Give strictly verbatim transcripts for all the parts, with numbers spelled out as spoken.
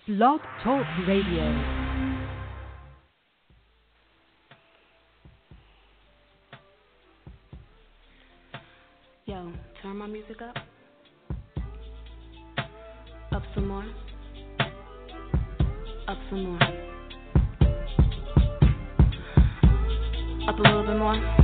Blog Talk Radio. Yo, turn my music up. Up some more. Up some more. Up a little bit more.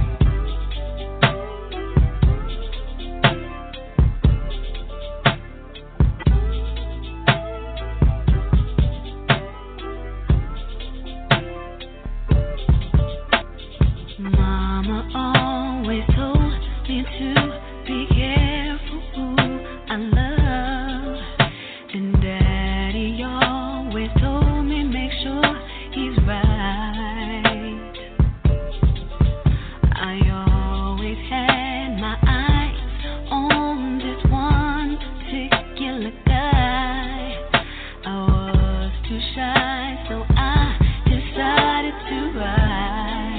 Mama always told me to be careful who I love, and Daddy always told me make sure he's right. I always had my eyes on this one particular guy. I was too shy, so I decided to ride.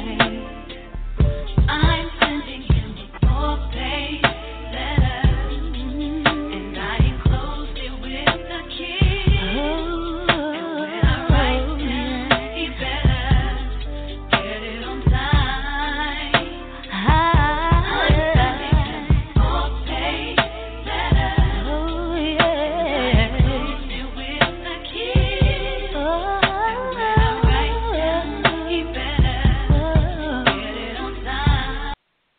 I'm sending him a four-page letter, and I enclosed it with a kiss. And when I write him, he better get it on time. I'm sending him a four-page letter, and I enclosed it with a kiss. And when I write him, he better get it on time.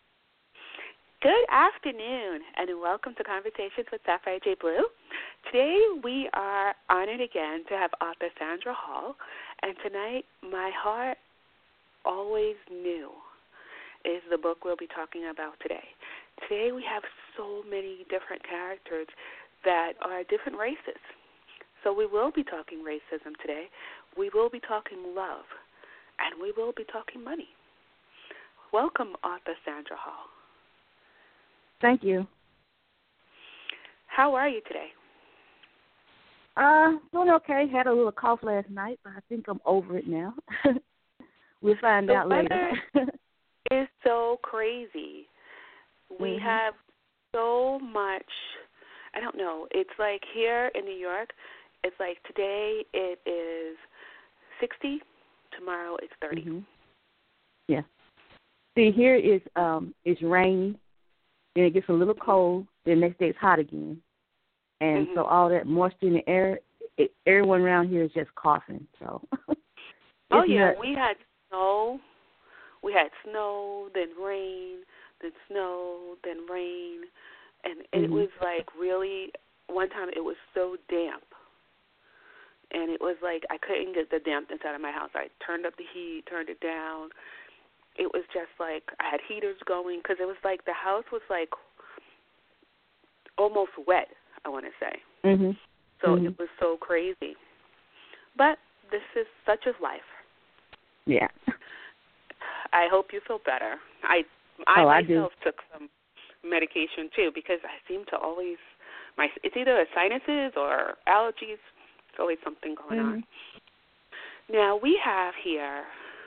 Good afternoon, and welcome to Conversations with Sapphire J. Blue. Today we are honored again to have author Sandra Hall, and tonight, My Heart Always Knew is the book we'll be talking about today. Today we have so many different characters that are different races. So we will be talking racism today, we will be talking love, and we will be talking money. Welcome, author Sandra Hall. Thank you. How are you today? Uh, doing okay. Had a little cough last night, but I think I'm over it now. We'll find The out later. It's so crazy. We Mhm. have so much, I don't know, it's like here in New York, it's like today it is sixty, tomorrow it's thirty. Mhm. Yeah. See, here is um, it's rainy, then it gets a little cold, then next day it's hot again, and Mhm. so all that moisture in the air, it, everyone around here is just coughing. So. Oh, it's yeah, nuts. we had snow, we had snow, then rain, then snow, then rain, and it Mhm. was like really, one time it was so damp, and it was like I couldn't get the dampness out of my house. I turned up the heat, turned it down. It was just like I had heaters going because it was like the house was like almost wet, I want to say. Mhm. So Mhm. it was so crazy. But this is such is life. Yeah. I hope you feel better. I I Oh, I do. myself took some medication too because I seem to always my it's either a sinuses or allergies. It's always something going Mhm. on. Now we have here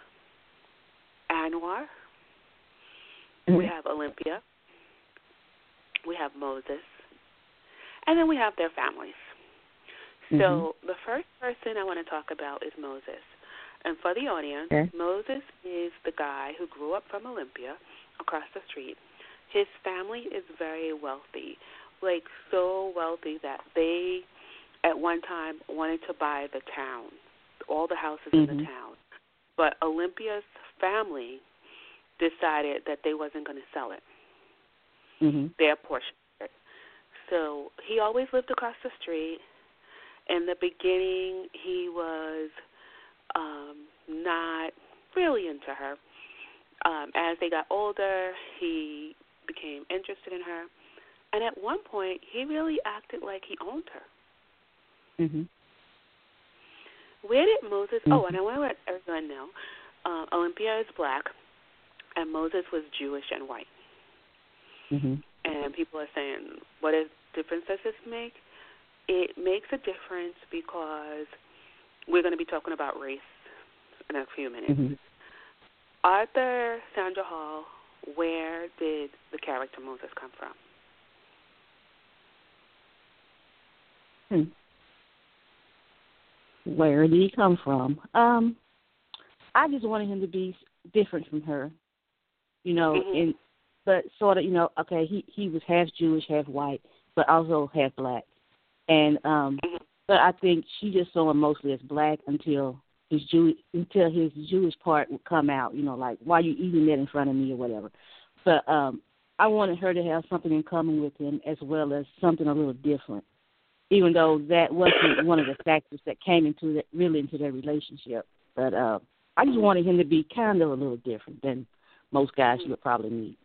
Anwar. Mhm. We have Olympia. We have Moses. And then we have their families. Mhm. So the first person I want to talk about is Moses. And for the audience, Okay. Moses is the guy who grew up from Olympia across the street. His family is very wealthy, like so wealthy that they at one time wanted to buy the town, all the houses in the Mhm. town. But Olympia's family decided that they wasn't going to sell it, Mhm. their portion of it. So he always lived across the street. In the beginning, he was um, not really into her. Um, as they got older, he became interested in her. And at one point, he really acted like he owned her. Mhm. Where did Moses, Mhm. oh, and I want to let everyone know, uh, Olympia is black, and Moses was Jewish and white. Mhm. And people are saying, what is, difference does this make? It makes a difference because we're going to be talking about race in a few minutes. Mhm. Arthur Sandra Hall, where did the character Moses come from? Hmm. Where did he come from? Um, I just wanted him to be different from her, you know, Mhm. and but sort of, you know, okay, he he was half Jewish, half white, but also half black, and um, Mhm. but I think she just saw him mostly as black until his Jew until his Jewish part would come out, you know, like why you eating that in front of me or whatever. But um, I wanted her to have something in common with him as well as something a little different, even though that wasn't one of the factors that came into that really into their relationship. But uh, I just wanted him to be kind of a little different than most guys you would probably meet.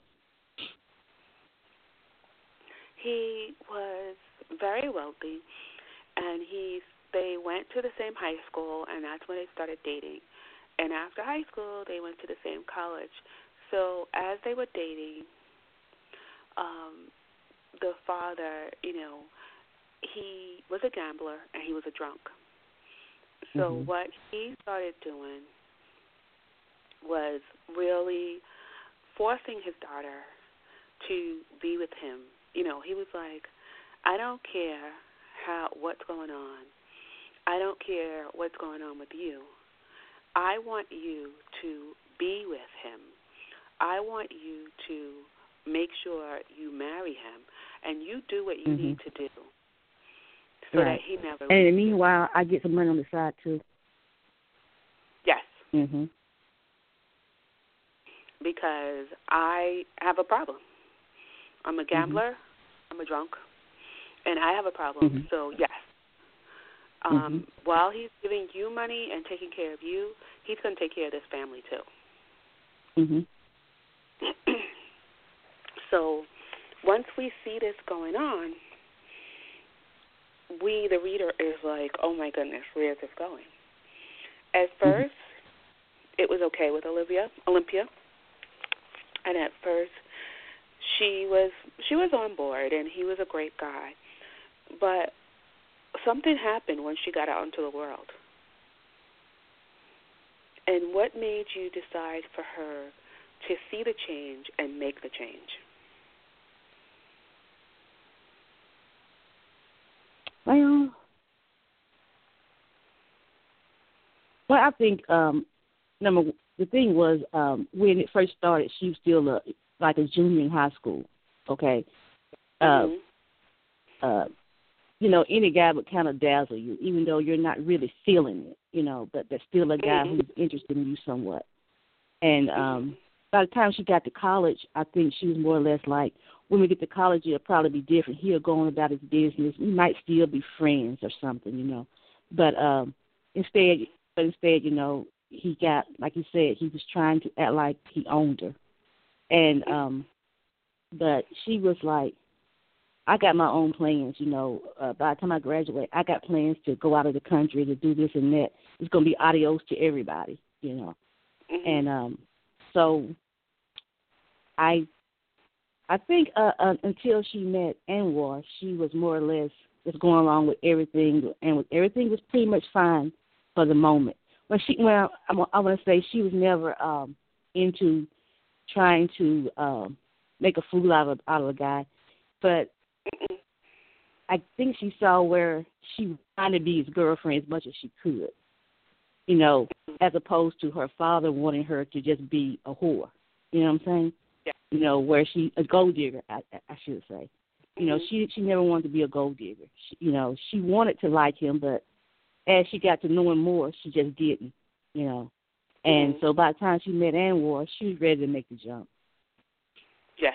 He was very wealthy, and he they went to the same high school, and that's when they started dating. And after high school, they went to the same college. So as they were dating, um, the father, you know, he was a gambler and he was a drunk. So Mm-hmm. what he started doing was really forcing his daughter to be with him. You know, he was like, I don't care how what's going on. I don't care what's going on with you. I want you to be with him. I want you to make sure you marry him, and you do what you Mm-hmm. need to do so right. that he never And in the leaves. meanwhile, I get some money on the side, too. Yes. Mm-hmm. Because I have a problem. I'm a gambler. Mm-hmm. I'm a drunk. And I have a problem. Mm-hmm. So, yes. Um, mm-hmm. While he's giving you money and taking care of you, he's going to take care of this family, too. Mm-hmm. So once we see this going on, we, the reader, is like, oh, my goodness, where is this going? At first, mm-hmm. it was okay with Olivia, Olympia. And at first, she was she was on board, and he was a great guy. But something happened when she got out into the world. And what made you decide for her to see the change and make the change? Well, well, I think um, number the thing was um, when it first started, she was still a, like a junior in high school. Okay, Mm-hmm. uh, uh, you know, any guy would kind of dazzle you, even though you're not really feeling it. You know, but there's still a guy mm-hmm. who's interested in you somewhat. And um, by the time she got to college, I think she was more or less like, when we get to college, it'll probably be different. He'll go on about his business. We might still be friends or something, you know. But um, instead, but instead, you know, he got, like you said, he was trying to act like he owned her. And um, but she was like, I got my own plans, you know. Uh, by the time I graduate, I got plans to go out of the country to do this and that. It's going to be adios to everybody, you know. Mm-hmm. And um, so I I think uh, uh, until she met Anwar, she was more or less just going along with everything, and everything was pretty much fine for the moment. When she, well, I, I want to say she was never um, into trying to um, make a fool out of out of a guy, but I think she saw where she was trying to be his girlfriend as much as she could, you know, as opposed to her father wanting her to just be a whore. You know what I'm saying? Yeah. You know, where she, a gold digger, I, I should say. You know, she she never wanted to be a gold digger. She, you know, she wanted to like him, but as she got to know him more, she just didn't, you know. And Mm-hmm. so by the time she met Anwar, she was ready to make the jump. Yes.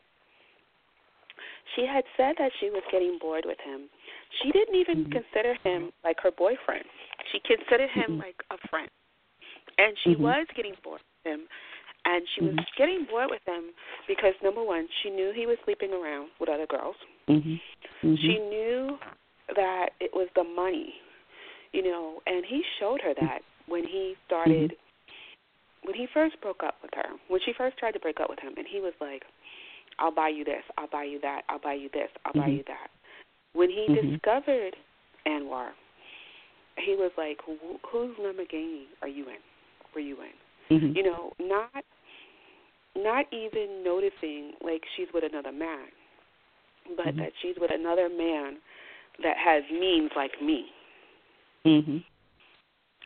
She had said that she was getting bored with him. She didn't even Mm-hmm. consider him like her boyfriend. She considered him Mm-hmm. like a friend. And she Mm-hmm. was getting bored with him. And she was mm-hmm. getting bored with him because, number one, she knew he was sleeping around with other girls. Mm-hmm. Mm-hmm. She knew that it was the money, you know, and he showed her that when he started, mm-hmm. when he first broke up with her, when she first tried to break up with him, and he was like, I'll buy you this, I'll buy you that, I'll buy you this, I'll mm-hmm. buy you that. When he mm-hmm. discovered Anwar, he was like, whose Lamborghini are you in? Were you in? Mm-hmm. You know, not not even noticing like she's with another man, but mm-hmm. that she's with another man that has means like me. Mm-hmm.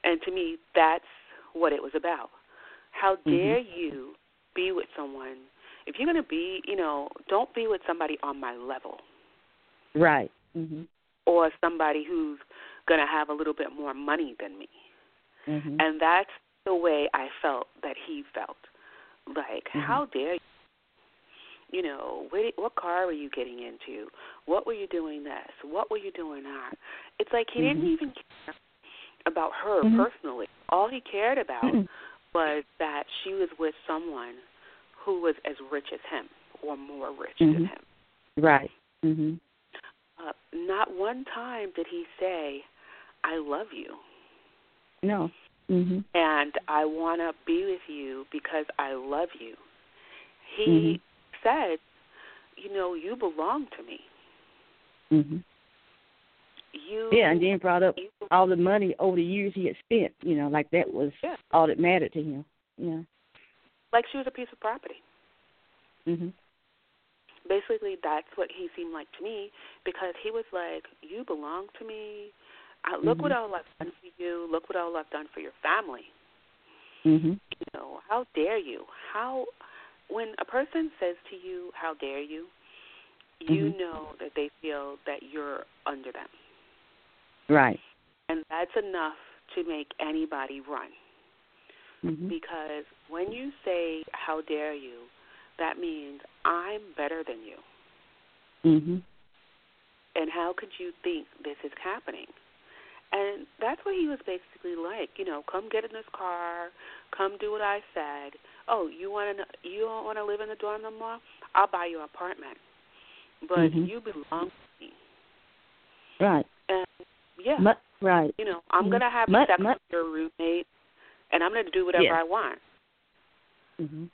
And to me, that's what it was about. How dare mm-hmm. you be with someone? If you're going to be, you know, don't be with somebody on my level. Right. Mm-hmm. Or somebody who's going to have a little bit more money than me. Mm-hmm. And that's the way I felt that he felt. Like, mm-hmm. how dare you? You know, what, what car were you getting into? What were you doing this? What were you doing that? It's like he mm-hmm. didn't even care about her mm-hmm. personally. All he cared about mm-hmm. was that she was with someone who was as rich as him or more rich mm-hmm. than him. Right. Mm-hmm. Uh, not one time did he say, I love you. No. Mm-hmm. And I want to be with you because I love you. He mm-hmm. said, you know, you belong to me. Mm-hmm. You, yeah, and then brought up you, all the money over the years he had spent, you know, like that was yeah. all that mattered to him. Yeah. Like she was a piece of property. Mm-hmm. Basically, that's what he seemed like to me, because he was like, you belong to me. I, look mm-hmm. what all I've done for you. Look what all I've done for your family. Mm-hmm. You know, how dare you? How, when a person says to you, how dare you, you mm-hmm. know that they feel that you're under them. Right. And that's enough to make anybody run. Mm-hmm. Because when you say, how dare you, that means I'm better than you. Mm-hmm. And how could you think this is happening? And that's what he was basically like. You know, come get in this car, come do what I said. Oh, you want to? You don't want to live in the dorm no more? I'll buy you an apartment. But mm-hmm. you belong to me. Right. And yeah, Mut, right. You know, I'm mm-hmm. gonna have Mut, sex Mut. with your roommate, and I'm gonna do whatever yeah. I want. Mm-hmm.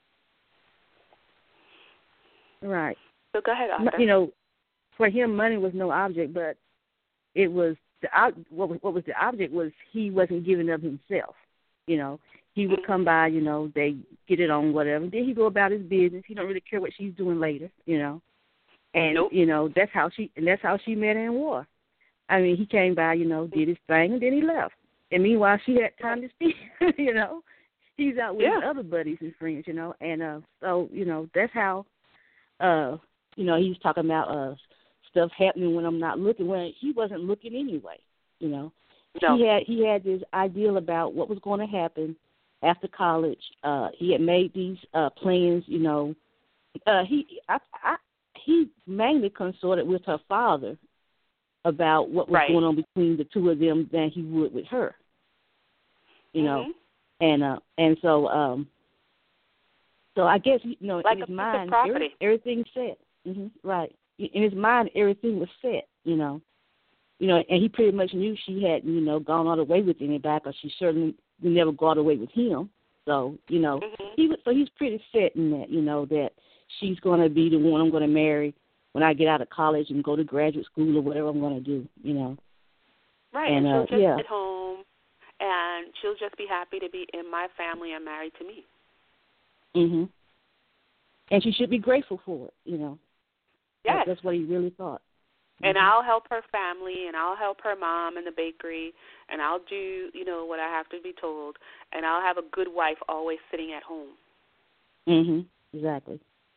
Right. So go ahead, Arthur. You know, for him, money was no object, but it was the what was what was the object was he wasn't giving of himself. You know, he would come by. You know, they get it on whatever. Then he go about his business. He don't really care what she's doing later. You know, and nope. you know that's how she and that's how she met Ann War. I mean, he came by, you know, did his thing, and then he left. And meanwhile, she had time to speak. You know, he's out with yeah. his other buddies and friends. You know, and uh, so you know that's how. Uh, you know, he's talking about uh. stuff happening when I'm not looking. When he wasn't looking anyway, you know. No. He had he had this ideal about what was going to happen after college. Uh, he had made these uh, plans, you know. Uh, he I, I, he mainly consorted with her father about what was right. going on between the two of them than he would with her, you mm-hmm. know. And uh, and so um, so I guess you know like in his a mind piece of property. every, everything's set. Mm-hmm, right. In his mind, everything was set, you know. You know, and he pretty much knew she hadn't, you know, gone all the way with anybody, because she certainly would never go all the way with him. So, you know, mm-hmm. he was, so he's pretty set in that, you know, that she's going to be the one I'm going to marry when I get out of college and go to graduate school or whatever I'm going to do, you know. Right, and, and she'll uh, just yeah. sit home, and she'll just be happy to be in my family and married to me. Mhm. And she should be grateful for it, you know. Yes. That's what he really thought. And mm-hmm. I'll help her family, and I'll help her mom in the bakery, and I'll do, you know, what I have to be told, and I'll have a good wife always sitting at home. Mhm. Exactly.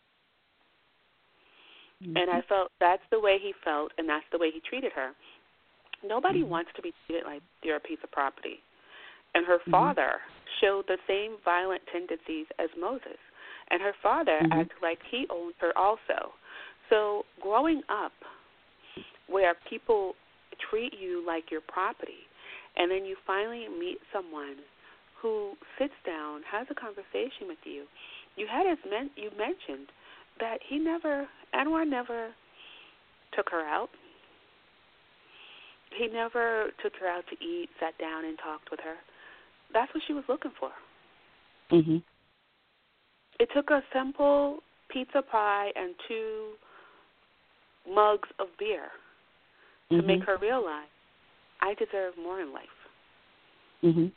Mm-hmm. And I felt that's the way he felt, and that's the way he treated her. Nobody mm-hmm. wants to be treated like they're a piece of property. And her mm-hmm. father showed the same violent tendencies as Moses, and her father mm-hmm. acted like he owned her also. So growing up where people treat you like your property, and then you finally meet someone who sits down, has a conversation with you. You had as men- you mentioned that he never, Anwar never took her out. He never took her out to eat, sat down and talked with her. That's what she was looking for. Mhm. It took a simple pizza pie and two mugs of beer to mm-hmm. make her realize I deserve more in life. Mhm.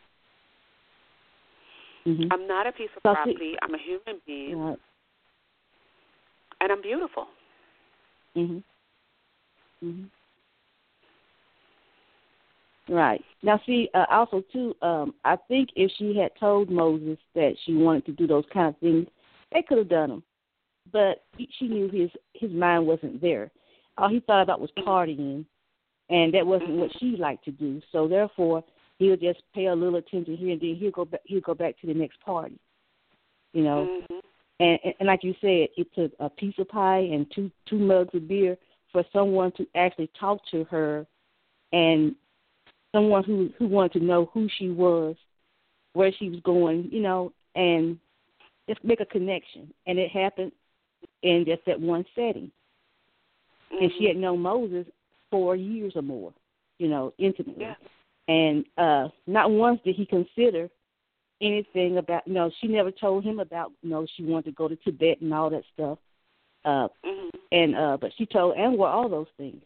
Mhm. I'm not a piece of so property. See, I'm a human being, right. and I'm beautiful. Mhm. Mhm. Right. Now, see, uh, also, too, um, I think if she had told Moses that she wanted to do those kind of things, they could have done them. But he, she knew his, his mind wasn't there. All he thought about was partying, and that wasn't what she liked to do. So, therefore, he'll just pay a little attention here, and then he'll go back, he'll go back to the next party, you know. Mm-hmm. And, and, and like you said, it took a piece of pie and two, two mugs of beer for someone to actually talk to her, and someone who, who wanted to know who she was, where she was going, you know, and just make a connection. And it happened in just that one setting. Mm-hmm. And she had known Moses four years or more, you know, intimately. Yeah. And uh, not once did he consider anything about, you know, she never told him about, you know, she wanted to go to Tibet and all that stuff. Uh, mm-hmm. and uh, but she told Anwar all those things.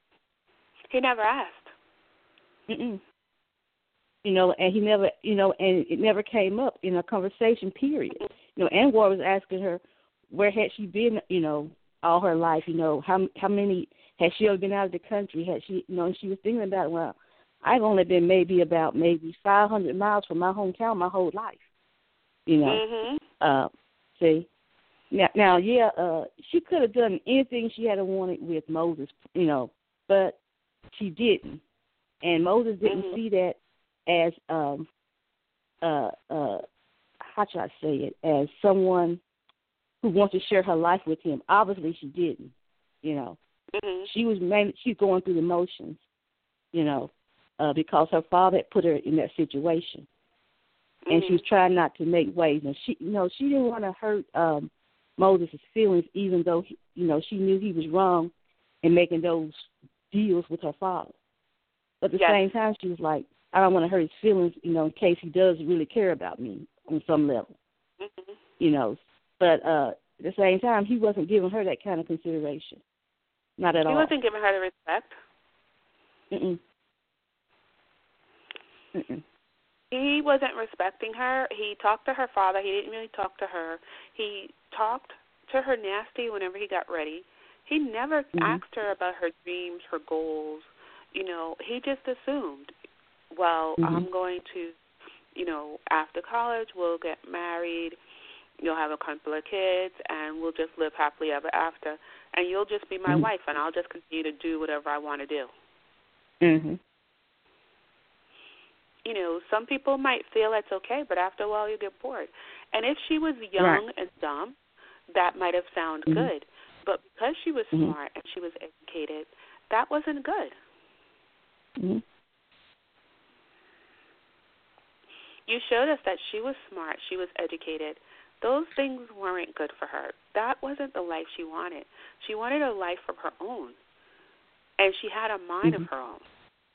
He never asked. Mm-mm. You know, and he never, you know, and it never came up in a conversation, period. You know, Anwar was asking her, where had she been, you know, all her life, you know, how how many, had she ever been out of the country, had she, you know, and she was thinking about, well, I've only been maybe about maybe five hundred miles from my hometown my whole life, you know. Mm-hmm. Uh, see, now, now yeah, uh, she could have done anything she had wanted with Moses, you know, but she didn't. And Moses didn't mm-hmm. see that as, um, uh, uh, how should I say it, as someone who wants to share her life with him. Obviously, she didn't. You know, mm-hmm. she was mainly, she's going through the motions. You know, uh, because her father had put her in that situation, mm-hmm. and she was trying not to make waves. And she, you know, she didn't want to hurt um, Moses' feelings, even though he, you know, she knew he was wrong in making those deals with her father. But at the yes. same time, she was like, I don't want to hurt his feelings, you know, in case he does really care about me on some level, mm-hmm. you know. But uh, at the same time, he wasn't giving her that kind of consideration. Not at he all. He wasn't giving her the respect. Mm-mm. Mm-mm. He wasn't respecting her. He talked to her father. He didn't really talk to her. He talked to her nasty whenever he got ready. He never mm-hmm. asked her about her dreams, her goals. You know, he just assumed, well, mm-hmm. I'm going to, you know, after college, we'll get married, you'll have a couple of kids, and we'll just live happily ever after. And you'll just be my mm-hmm. wife, and I'll just continue to do whatever I want to do. Mm-hmm. You know, some people might feel that's okay, but after a while you get bored. And if she was young right. and dumb, that might have sounded mm-hmm. good. But because she was mm-hmm. smart and she was educated, that wasn't good. Mm-hmm. You showed us that she was smart, she was educated. Those things weren't good for her. That wasn't the life she wanted. She wanted a life of her own, and she had a mind mm-hmm. of her own.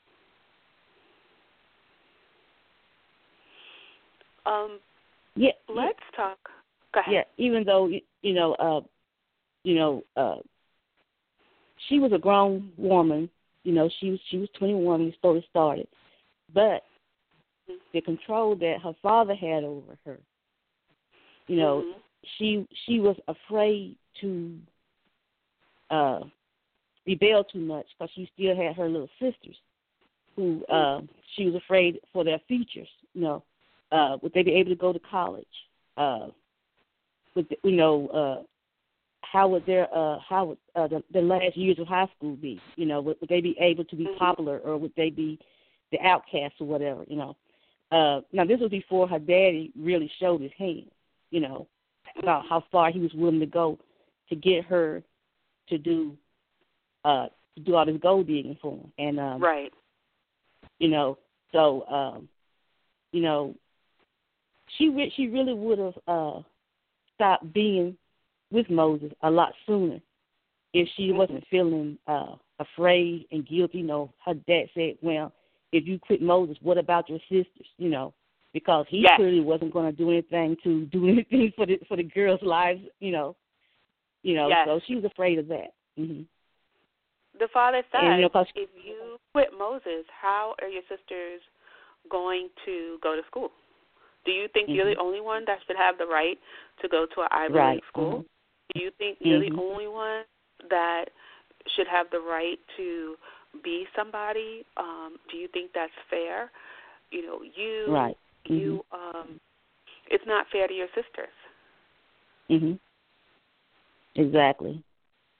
Um, yeah, let's yeah. talk. Go ahead. Yeah, even though you know, uh, you know, uh, she was a grown woman. You know, she was she was twenty-one when the story started, but mm-hmm. the control that her father had over her, you know, mm-hmm. she she was afraid to uh, rebel too much because she still had her little sisters, who uh, she was afraid for their futures. You know, uh, would they be able to go to college? Uh, would they, you know? Uh, How would their uh, how would uh, the, the last years of high school be? You know, would, would they be able to be mm-hmm. popular, or would they be the outcasts or whatever? You know, uh, now this was before her daddy really showed his hand. You know, about how far he was willing to go to get her to do uh, to do all this gold digging for him. And um, right, you know, so um, you know, she re- she really would have uh, stopped being with Moses a lot sooner if she wasn't feeling uh, afraid and guilty. You know, her dad said, well, if you quit Moses, what about your sisters? You know, because he yes. clearly wasn't going to do anything to do anything for the for the girls' lives, you know. You know, yes. so she was afraid of that. Mm-hmm. The father said, and, you know, if you quit Moses, how are your sisters going to go to school? Do you think mm-hmm. you're the only one that should have the right to go to an Ivy right. League school? Mm-hmm. Do you think mm-hmm. you're the only one that should have the right to be somebody? Um, do you think that's fair? You know, you, right. you, mm-hmm. um, it's not fair to your sisters. Mhm. Exactly.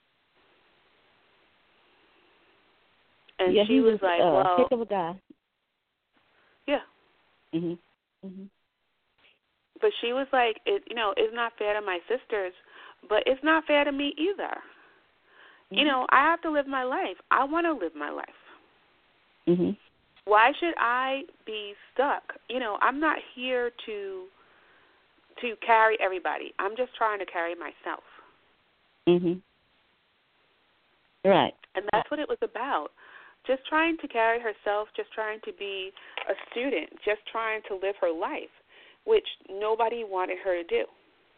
And yeah, she he was, was like, a well, heck of a guy. yeah. Mhm. Mhm. But she was like, it, you know, it's not fair to my sisters, but it's not fair to me either. Mm-hmm. You know, I have to live my life. I want to live my life. Mhm. Why should I be stuck? You know, I'm not here to to carry everybody. I'm just trying to carry myself. Mhm. Right. And that's what it was about. Just trying to carry herself, just trying to be a student, just trying to live her life, which nobody wanted her to do.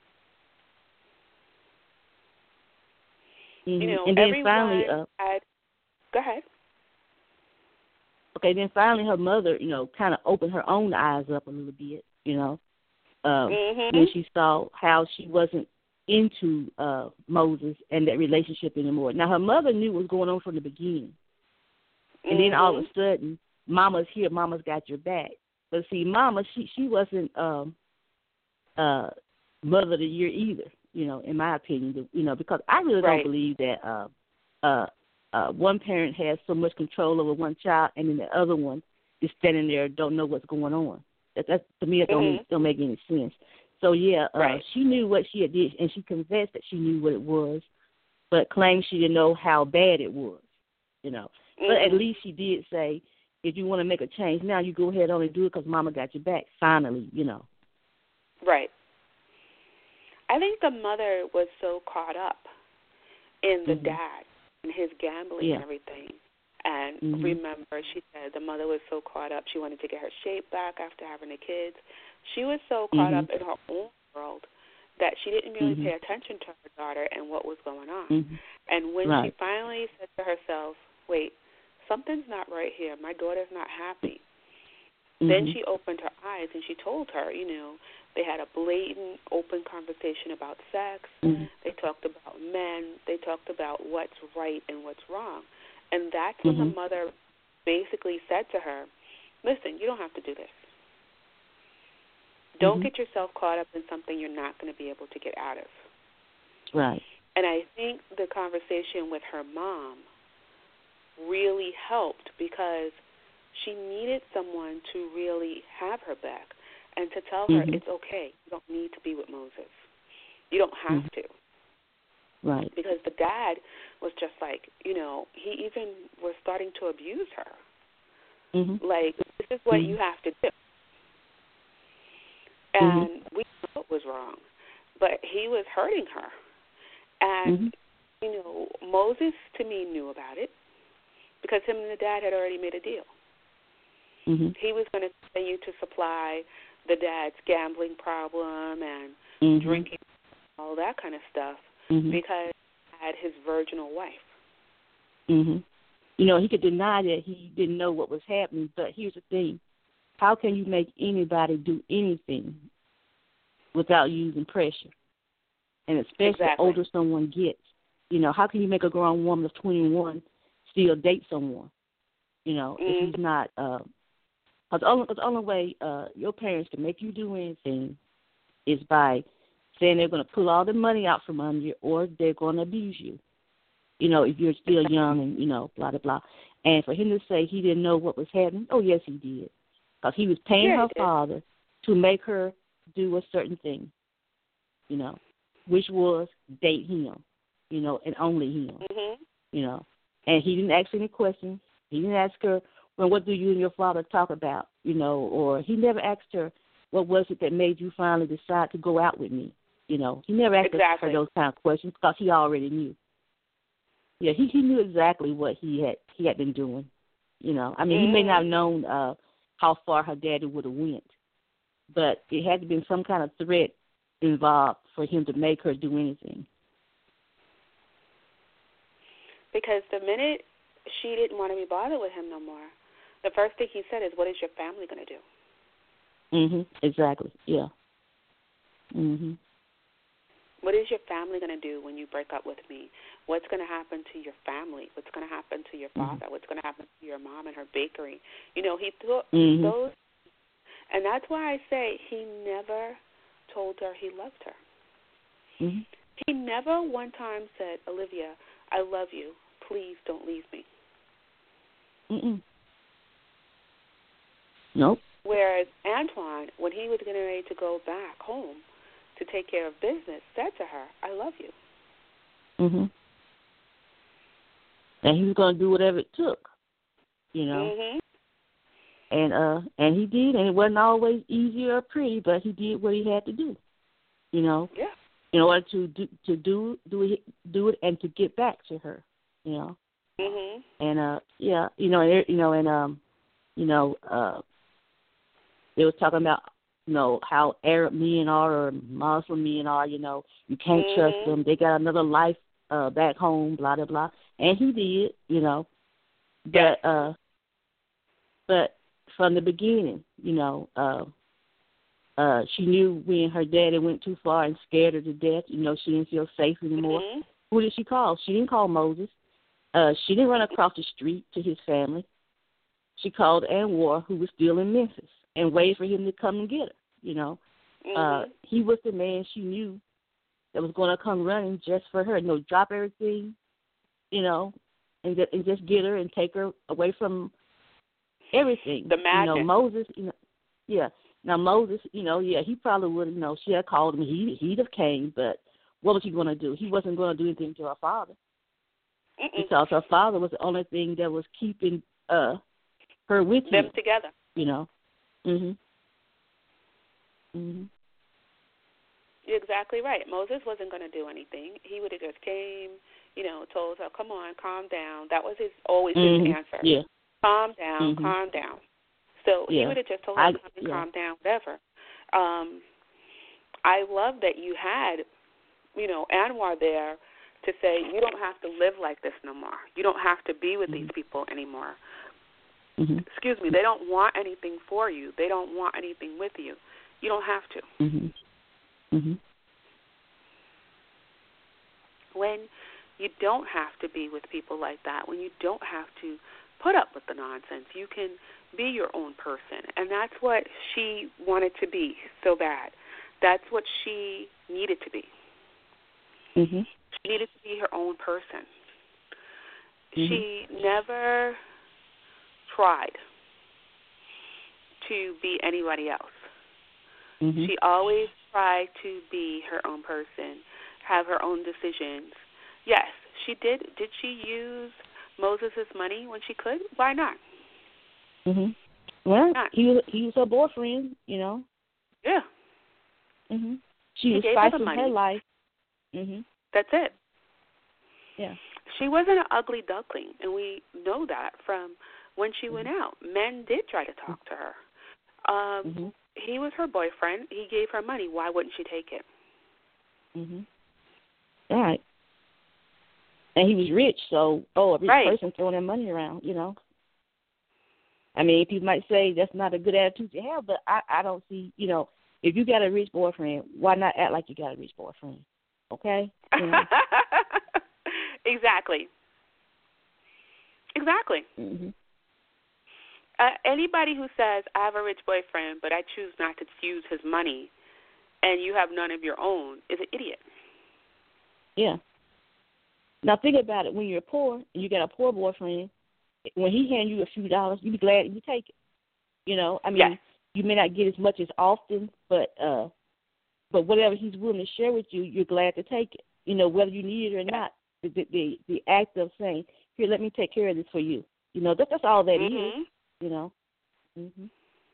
Mhm. You know, and then everyone finally, uh, had. Go ahead. Okay, then finally her mother, you know, kind of opened her own eyes up a little bit, you know, um, Mm-hmm. when she saw how she wasn't into uh, Moses and that relationship anymore. Now, her mother knew what was going on from the beginning. And Mm-hmm. then all of a sudden, Mama's here, Mama's got your back. But see, Mama, she she wasn't um, uh, mother of the year either, you know, in my opinion, you know, because I really Right. don't believe that uh, uh, uh, one parent has so much control over one child and then the other one is standing there don't know what's going on. That, that to me, it don't, Mm-hmm. make, don't make any sense. So, yeah, uh, Right. she knew what she had did, and she confessed that she knew what it was, but claimed she didn't know how bad it was, you know. Mm-hmm. But at least she did say, if you want to make a change now, you go ahead on and do it because Mama got your back, finally, you know. Right. I think the mother was so caught up in the Mm-hmm. dad and his gambling Yeah. and everything. And mm-hmm. remember, she said the mother was so caught up, she wanted to get her shape back after having the kids. She was so caught mm-hmm. up in her own world that she didn't really mm-hmm. pay attention to her daughter and what was going on. Mm-hmm. And when right. she finally said to herself, wait, something's not right here. My daughter's not happy. Mm-hmm. Then she opened her eyes and she told her, you know, they had a blatant, open conversation about sex. Mm-hmm. They talked about men. They talked about what's right and what's wrong. And that's when mm-hmm. the mother basically said to her, listen, you don't have to do this. Don't mm-hmm. get yourself caught up in something you're not going to be able to get out of. Right. And I think the conversation with her mom really helped because she needed someone to really have her back and to tell her mm-hmm. it's okay. You don't need to be with Moses. You don't have mm-hmm. to. Right. Because the dad was just like, you know, he even was starting to abuse her. Mm-hmm. Like, this is what mm-hmm. you have to do. And mm-hmm. we knew it was wrong. But he was hurting her. And, mm-hmm. you know, Moses, to me, knew about it because him and the dad had already made a deal. Mm-hmm. He was going to continue to supply the dad's gambling problem and mm-hmm. drinking, all that kind of stuff, mm-hmm. because he had his virginal wife. Mm-hmm. You know, he could deny that he didn't know what was happening, but here's the thing. How can you make anybody do anything without using pressure? And especially Exactly. the older someone gets. You know, how can you make a grown woman of twenty-one still date someone? You know, mm-hmm. if he's not, uh, because the only, the only way uh, your parents can make you do anything is by saying they're going to pull all the money out from under you or they're going to abuse you. You know, if you're still young and, you know, blah, blah, blah. And for him to say he didn't know what was happening, oh, yes, he did. Because he was paying yeah, her father to make her do a certain thing, you know, which was date him, you know, and only him, mm-hmm. you know. And he didn't ask any questions. He didn't ask her, well, what do you and your father talk about, you know, or he never asked her, what was it that made you finally decide to go out with me, you know. He never asked exactly. her those kind of questions because he already knew. Yeah, he, he knew exactly what he had he had been doing, you know. I mean, mm-hmm. he may not have known uh, how far her daddy would have went, but it had to have been some kind of threat involved for him to make her do anything. Because the minute she didn't want to be bothered with him no more, the first thing he said is, what is your family going to do? Mhm. Exactly. Yeah. Mhm. What is your family going to do when you break up with me? What's going to happen to your family? What's going to happen to your father? Mm-hmm. What's going to happen to your mom and her bakery? You know, he thought mm-hmm. those, and that's why I say he never told her he loved her. Mm-hmm. He never one time said, Olivia, I love you. Please don't leave me. Mm-mm. Nope. Whereas Antoine, when he was getting ready to go back home to take care of business, said to her, I love you. Mm-hmm. And he was going to do whatever it took, you know. Mm-hmm. And uh, and he did, and it wasn't always easy or pretty, but he did what he had to do, you know. Yeah. In order to do to do do it, do it, and to get back to her, you know. Mhm. And uh, yeah, you know, and, you know, and um, you know, uh, they was talking about, you know, how Arab men are or Muslim men are. You know, you can't mm-hmm. trust them. They got another life uh, back home. Blah blah blah. And he did, you know. But yeah. uh, but from the beginning, you know. Uh, Uh, she knew when her daddy went too far and scared her to death. You know, she didn't feel safe anymore. Mm-hmm. Who did she call? She didn't call Moses. Uh, she didn't run across the street to his family. She called Anwar, who was still in Memphis, and waited for him to come and get her. You know, Mm-hmm. uh, he was the man she knew that was going to come running just for her. You know, drop everything, you know, and, and just get her and take her away from everything. The madness. You know, Moses, you know, yeah. Now, Moses, you know, yeah, he probably would have, you know, she had called him, he, he'd have came, but what was he going to do? He wasn't going to do anything to her father. Mm-mm. Because her father was the only thing that was keeping uh, her with them him, together. you know. Mhm. Mhm. You're exactly right. Moses wasn't going to do anything. He would have just came, you know, told her, "Come on, calm down." That was his always Mhm. his answer. Yeah. Calm down, Mhm. calm down. So Yeah. he would have just told her, I, "Calm, yeah. calm down, whatever." Um, I love that you had, you know, Anwar there to say you don't have to live like this no more. You don't have to be with Mhm. these people anymore. Mhm. Excuse me. They don't want anything for you. They don't want anything with you. You don't have to. Mhm. Mhm. When you don't have to be with people like that, when you don't have to put up with the nonsense, you can be your own person. And that's what she wanted to be so bad. That's what she needed to be. Mhm. She needed to be her own person. Mhm. She never tried to be anybody else. Mhm. She always tried to be her own person, have her own decisions. Yes, she did. Did she use Moses' money when she could? Why not? Mhm. Well, Not. he was he was her boyfriend, you know. Yeah. Mhm. She He was gave her the stifling money. her life. Mhm. That's it. Yeah. She wasn't an ugly duckling, and we know that from when she went out. Men did try to talk to her. Um, Mhm. he was her boyfriend. He gave her money. Why wouldn't she take it? Mhm. All right. And he was rich, so oh, a rich Right. person throwing their money around, you know. I mean, people might say that's not a good attitude to have, but I, I don't see, you know, if you got a rich boyfriend, why not act like you got a rich boyfriend? Okay? You know? Exactly. Exactly. Mm-hmm. Uh, anybody who says, I have a rich boyfriend, but I choose not to use his money, and you have none of your own, is an idiot. Yeah. Now, think about it. When you're poor and you got a poor boyfriend, when he hands you a few dollars, you be glad you take it. You know, I mean, Yes. you may not get as much as often, but uh, but whatever he's willing to share with you, you're glad to take it. You know, whether you need it or not. The the the, the act of saying, "Here, let me take care of this for you." You know, that, that's all that Mm-hmm. is. You know. Mhm.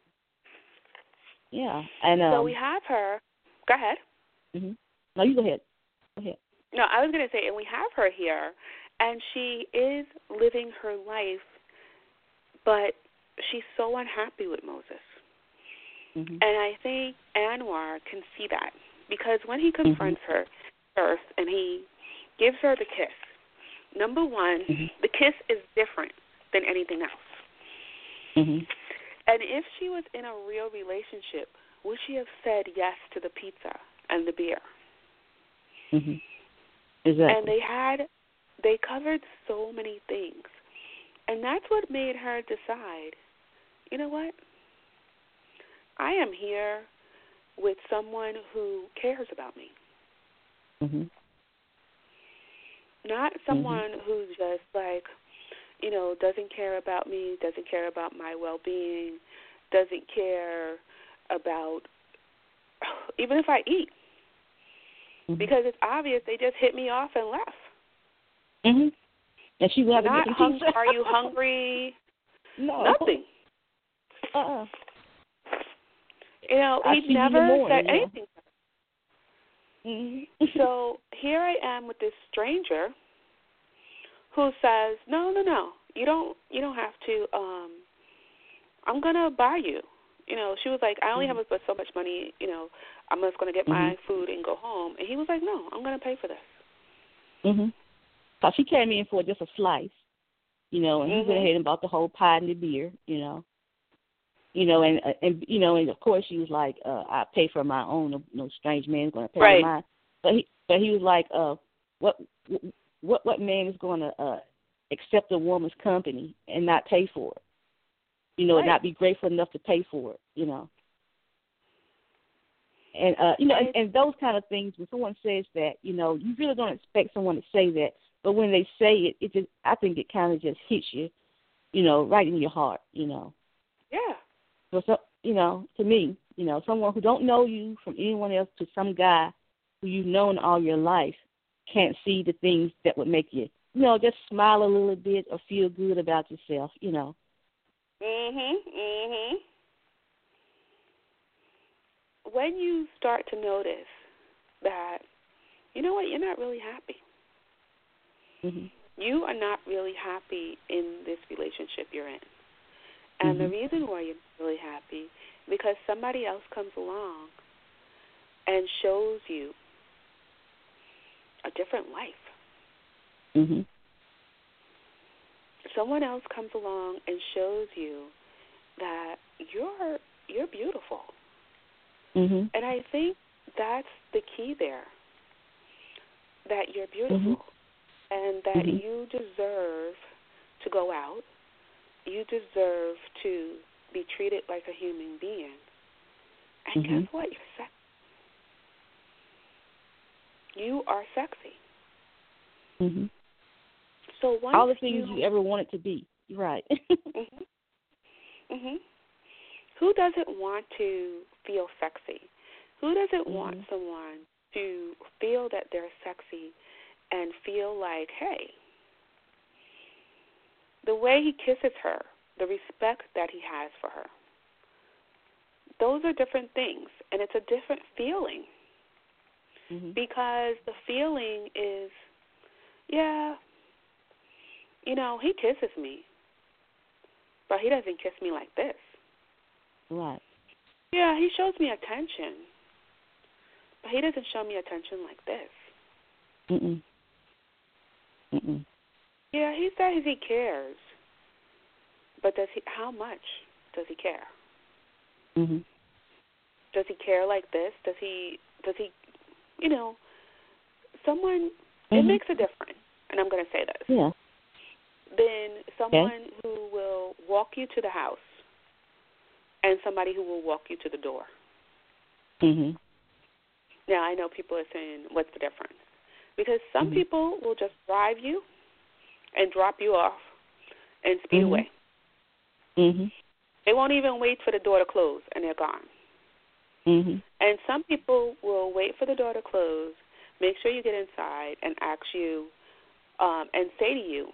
Yeah, and um. So we have her. Go ahead. Mhm. No, you go ahead. Go ahead. No, I was going to say, and we have her here, and she is living her life, but she's so unhappy with Moses. Mhm. And I think Anwar can see that, because when he confronts mm-hmm. her first and he gives her the kiss, number one, mm-hmm. the kiss is different than anything else. Mhm. And if she was in a real relationship, would she have said yes to the pizza and the beer? Mhm. Exactly. And they had, they covered so many things. And that's what made her decide, you know what? I am here with someone who cares about me. Mhm. Not someone Mhm. who's just like, you know, doesn't care about me, doesn't care about my well-being, doesn't care about even if I eat. Mhm. Because it's obvious they just hit me off and left. Mhm. And she would have Not to get hung- are you hungry? No. Nothing. Uh-uh. You know, I he see you in the never morning, said yeah. anything. Mhm. So here I am with this stranger who says, "No, no, no. You don't you don't have to um I'm going to buy you." You know, she was like, "I only Mhm. have but so much money, you know, I'm just going to get my Mhm. food and go home." And he was like, "No, I'm going to pay for this." Mhm. So she came in for just a slice, you know, and he went Mhm. ahead and bought the whole pie and the beer, you know. You know, and uh, and you know, and of course she was like, uh, "I pay for my own. No, no strange man's going to pay Right. for mine." But he, but he was like, "Uh, what, what, what man is going to uh, accept a woman's company and not pay for it? You know, Right. and not be grateful enough to pay for it. You know." And uh, you know, and, and those kind of things. When someone says that, you know, you really don't expect someone to say that, but when they say it, it just, I think it kind of just hits you, you know, right in your heart. You know. Yeah. So, so, you know, to me, you know, someone who don't know you from anyone else to some guy who you've known all your life can't see the things that would make you, you know, just smile a little bit or feel good about yourself, you know. Mhm. Mhm. When you start to notice that, you know what, you're not really happy. Mhm. You are not really happy in this relationship you're in. And the Mhm. reason why you're not really happy because somebody else comes along and shows you a different life. Mhm. Someone else comes along and shows you that you're you're beautiful. Mhm. And I think that's the key there. That you're beautiful Mhm. and that Mhm. you deserve to go out. You deserve to be treated like a human being. And Mhm. guess what? You're sexy. You are sexy. Mhm. So once All the things you, you ever wanted to be, right? mhm, mhm. Who doesn't want to feel sexy? Who doesn't Mhm. want someone to feel that they're sexy and feel like, hey, the way he kisses her, the respect that he has for her, those are different things, and it's a different feeling. Mhm. Because the feeling is, yeah, you know, he kisses me, but he doesn't kiss me like this. Right. Yeah, he shows me attention, but he doesn't show me attention like this. Mm-mm. Mm-mm. Yeah, he says he cares, but does he? How much does he care? Mhm. Does he care like this? Does he? Does he? You know, someone. It Mhm. makes a difference, and I'm going to say this. Yeah. Then someone Okay. who will walk you to the house, and somebody who will walk you to the door. Mhm. Now, I know people are saying, what's the difference? Because some Mhm. people will just drive you and drop you off and speed Mhm. away. Mhm. They won't even wait for the door to close, and they're gone. Mhm. And some people will wait for the door to close, make sure you get inside, and ask you um, and say to you,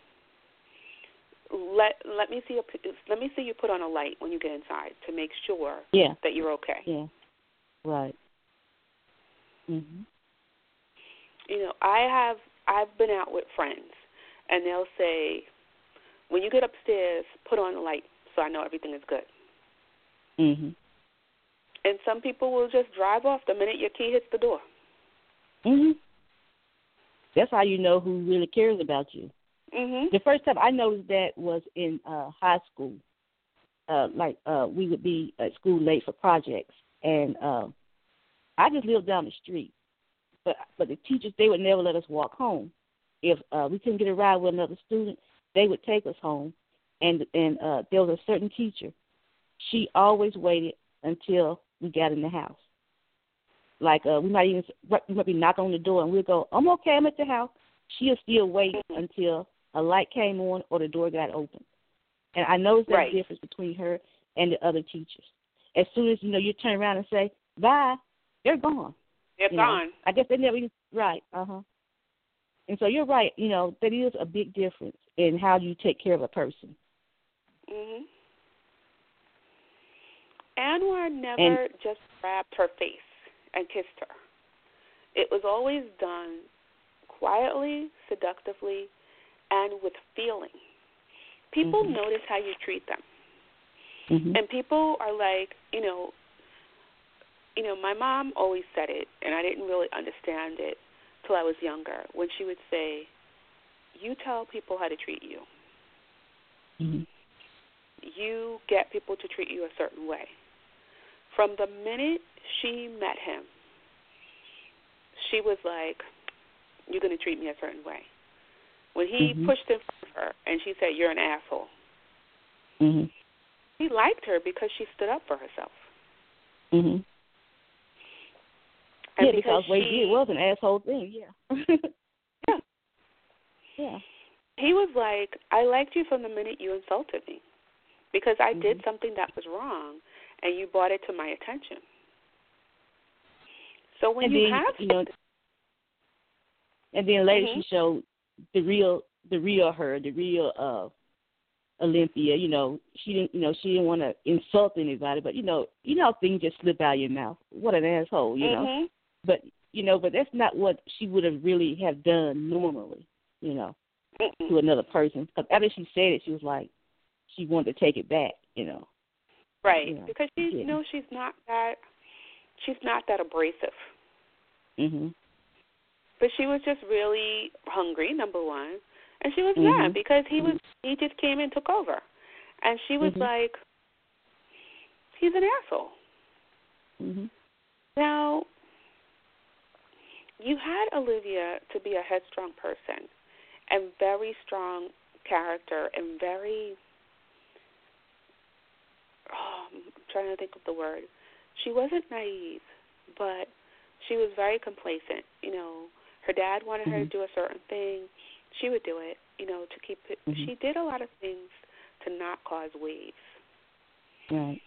let let me see a, let me see you put on a light when you get inside to make sure Yeah. that you're okay. Yeah. Right. Mhm. You know, I have I've been out with friends, and they'll say, when you get upstairs, put on the light so I know everything is good. Mhm. And some people will just drive off the minute your key hits the door. Mhm. That's how you know who really cares about you. Mhm. The first time I noticed that was in uh, high school. Uh, like uh, we would be at school late for projects, and uh, I just lived down the street. but but the teachers, they would never let us walk home. If uh, we couldn't get a ride with another student, they would take us home. And and uh, there was a certain teacher. She always waited until we got in the house. Like uh, we might even we might be knocking on the door, and we'll go, "I'm okay, I'm at the house." She'll still wait until a light came on or the door got open. And I noticed that right. difference between her and the other teachers. As soon as, you know, you turn around and say, bye, they're gone. They're you gone. Know? I guess they never even, right, uh-huh. And so you're right, you know, that is a big difference in how you take care of a person. Mm-hmm. Anwar never and, just grabbed her face and kissed her. It was always done quietly, seductively, and with feeling. People mm-hmm. notice how you treat them. Mm-hmm. And people are like, you know, you know, my mom always said it, and I didn't really understand it till I was younger, when she would say, you tell people how to treat you. Mm-hmm. You get people to treat you a certain way. From the minute she met him, she was like, you're going to treat me a certain way. When he mm-hmm. pushed in front of her and she said, you're an asshole, mm-hmm. he liked her because she stood up for herself. Mm-hmm. And yeah, because, because what she, he did was an asshole thing, yeah. yeah. Yeah. He was like, I liked you from the minute you insulted me because I mm-hmm. did something that was wrong and you brought it to my attention. So when and you then, have you know, and then later mm-hmm. she showed the real, the real her, the real uh, Olympia. You know, she didn't, you know, she didn't want to insult anybody, but you know, you know, things just slip out of your mouth. What an asshole, you mm-hmm. know. But you know, but that's not what she would have really have done normally, you know, Mm-mm. to another person. Because after she said it, she was like, she wanted to take it back, you know. Right, you know, because she yeah. knows she's not that, she's not that abrasive. Mhm. But she was just really hungry, number one, and she was mm-hmm. mad because he was he just came and took over, and she was mm-hmm. like, he's an asshole. Mm-hmm. Now, you had Olivia to be a headstrong person and very strong character and very, oh, I'm trying to think of the word. She wasn't naive, but she was very complacent. You know, her dad wanted mm-hmm. her to do a certain thing. She would do it, you know, to keep it. Mm-hmm. She did a lot of things to not cause waves. Right.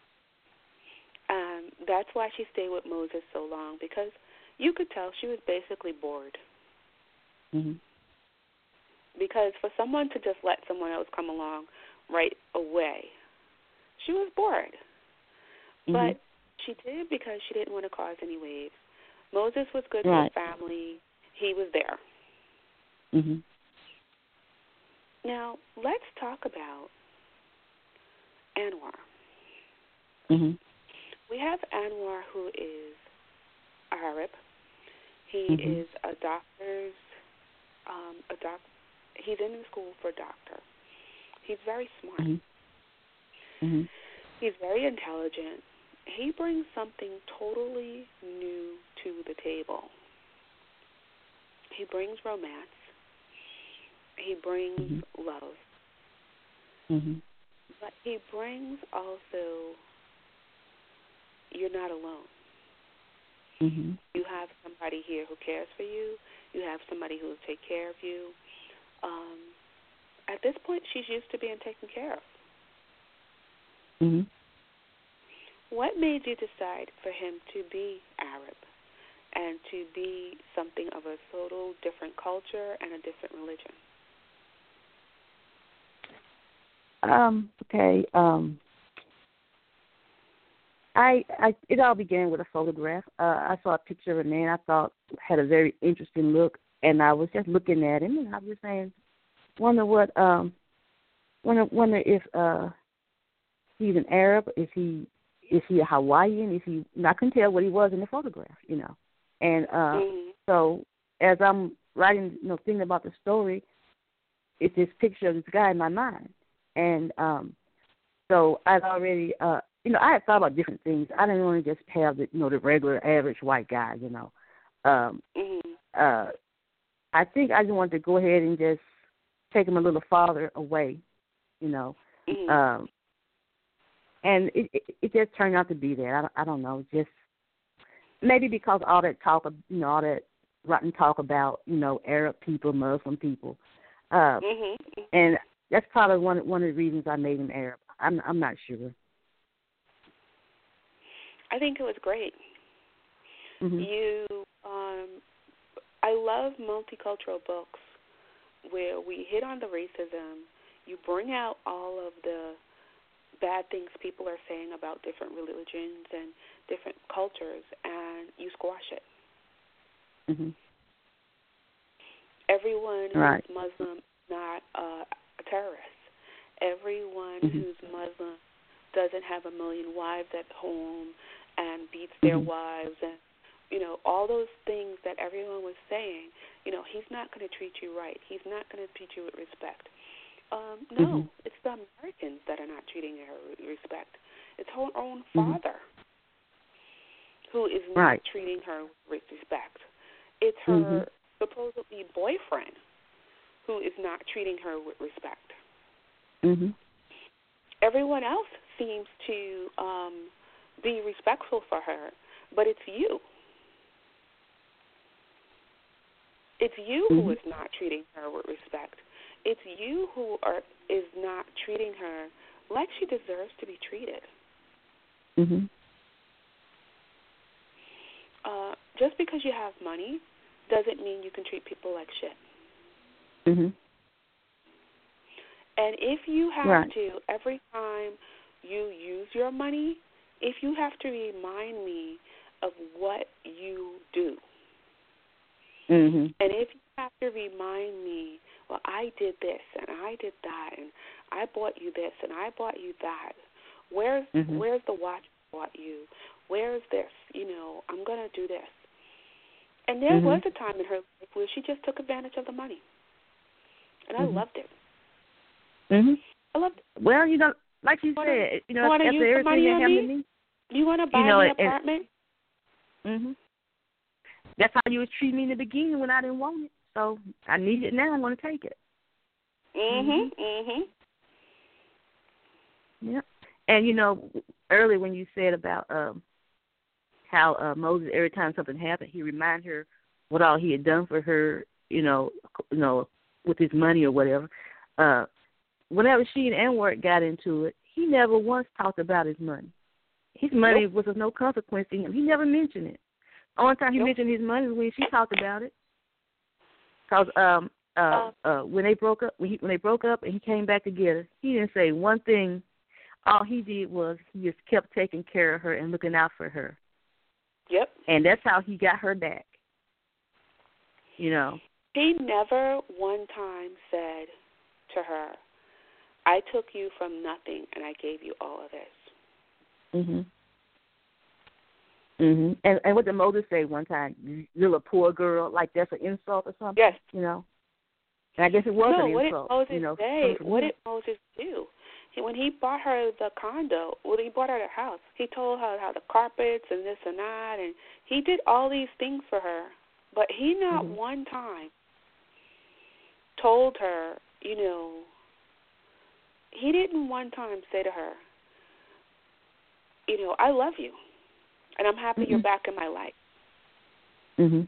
Um, that's why she stayed with Moses so long, because you could tell she was basically bored. Mm-hmm. Because for someone to just let someone else come along right away, she was bored. Mm-hmm. But she did because she didn't want to cause any waves. Moses was good right. to his family. He was there. Mm-hmm. Now, let's talk about Anwar. Mm-hmm. We have Anwar, who is Arab. He mm-hmm. is a doctor's, um, a doc. He's in school for a doctor. He's very smart. Mm-hmm. Mm-hmm. He's very intelligent. He brings something totally new to the table. He brings romance. He brings mm-hmm. love. Mm-hmm. But he brings also, you're not alone. Mm-hmm. You have somebody here who cares for you. You have somebody who will take care of you. Um, at this point, she's used to being taken care of. Mm-hmm. What made you decide for him to be Arab and to be something of a total different culture and a different religion? Um, okay. Um, I, I, it all began with a photograph. Uh, I saw a picture of a man I thought had a very interesting look, and I was just looking at him, and I was just saying, wonder what, um, wonder, wonder if uh, he's an Arab, is he, is he a Hawaiian, is he, I couldn't tell what he was in the photograph, you know. And uh, mm-hmm. so as I'm writing, you know, thinking about the story, it's this picture of this guy in my mind. And um, so I'd already, uh, you know, I had thought about different things. I didn't want to just have the, you know, the regular average white guy, you know. Um, Mhm. uh, I think I just wanted to go ahead and just take him a little farther away, you know. Mhm. Um, and it, it it just turned out to be that. I don't, I don't know, just maybe because all that talk, of, you know, all that rotten talk about, you know, Arab people, Muslim people, uh, Mhm. and that's probably one one of the reasons I made him Arab. I'm I'm not sure. I think it was great. Mm-hmm. You, um, I love multicultural books where we hit on the racism. You bring out all of the bad things people are saying about different religions and different cultures, and you squash it. Mm-hmm. Everyone Right. who's Muslim is not uh, a terrorist. Everyone Mm-hmm. who's Muslim doesn't have a million wives at home and beats their Mm-hmm. wives, and you know all those things that everyone was saying. You know, he's not going to treat you right. He's not going to treat you with respect. Um, no, Mm-hmm. it's the Americans that are not treating her with respect. It's her own Mm-hmm. father who is not Right. treating her with respect. It's her Mm-hmm. supposedly boyfriend who is not treating her with respect. Mm-hmm. Everyone else seems to um, be respectful for her, but it's you. It's you Mm-hmm. who is not treating her with respect. It's you who are is not treating her like she deserves to be treated. Mm-hmm. Uh, just because you have money doesn't mean you can treat people like shit. Mm-hmm. And if you have Right. to, every time you use your money, if you have to remind me of what you do, Mm-hmm. and if you have to remind me, well, I did this and I did that and I bought you this and I bought you that. Where's Mm-hmm. where's the watch I bought you? Where's this? You know, I'm gonna do this. And there Mm-hmm. was a time in her life where she just took advantage of the money, and I Mm-hmm. loved it. Mm-hmm. I loved it. Well, you know, like you Wanna, said, you know, you wanna after use the everything money that on happened me? to me, You want to buy you know, me an and, apartment? mm-hmm. That's how you was treating me in the beginning when I didn't want it. So I need it now. I'm going to take it. Mhm. Mhm. Yeah. And, you know, earlier when you said about um, how uh, Moses, every time something happened, he reminded her what all he had done for her, you know, you know, with his money or whatever. Uh, whenever she and Anwar got into it, he never once talked about his money. His money Nope. was of no consequence to him. He never mentioned it. The only time he Nope. mentioned his money was when she talked about it. Because um, uh, uh, when they broke up, when, he, when they broke up and he came back together, he didn't say one thing. All he did was he just kept taking care of her and looking out for her. Yep. And that's how he got her back. You know. He never one time said to her, I took you from nothing and I gave you all of this. Mhm. Mhm. And and what did Moses say one time? You're a poor girl, like that's an insult or something. Yes. You know. And I guess it was no, an what insult. did Moses you know, say? from What him. did Moses do? He, when he bought her the condo, when he bought her the house, he told her how the carpets and this and that, and he did all these things for her. But he not Mhm. one time told her, you know, he didn't one time say to her, you know, I love you, and I'm happy Mm-mm. you're back in my life. Mhm.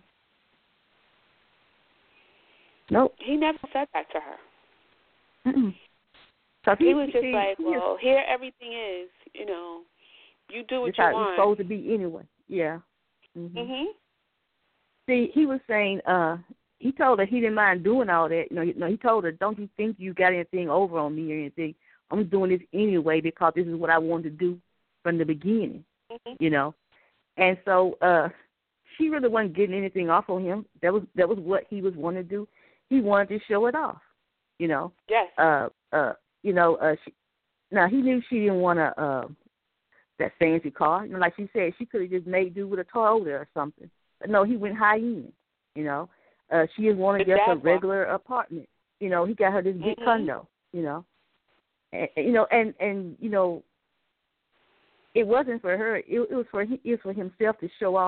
Nope. He never said that to her. Mm-mm. He, he was just he, like, he well, here everything is, you know, you do what It's you how it's want. supposed to be anyway. Yeah. Mm-hmm. Mhm. See, he was saying, uh, he told her he didn't mind doing all that. You know, he, no, he told her, don't you think you got anything over on me or anything? I'm doing this anyway because this is what I wanted to do from the beginning, Mhm. you know. And so uh, she really wasn't getting anything off on him. That was that was what he was wanting to do. He wanted to show it off, you know. Yes. Uh, uh, you know, uh, she, now he knew she didn't want to uh, that fancy car. You know, like she said, she could have just made do with a Toyota or something. But no, he went high end. You know, uh, she just wanted just a regular apartment. You know, he got her this big Mhm. condo. You know, and, you know, and and you know, it wasn't for her. It, it was for he, it was for himself to show off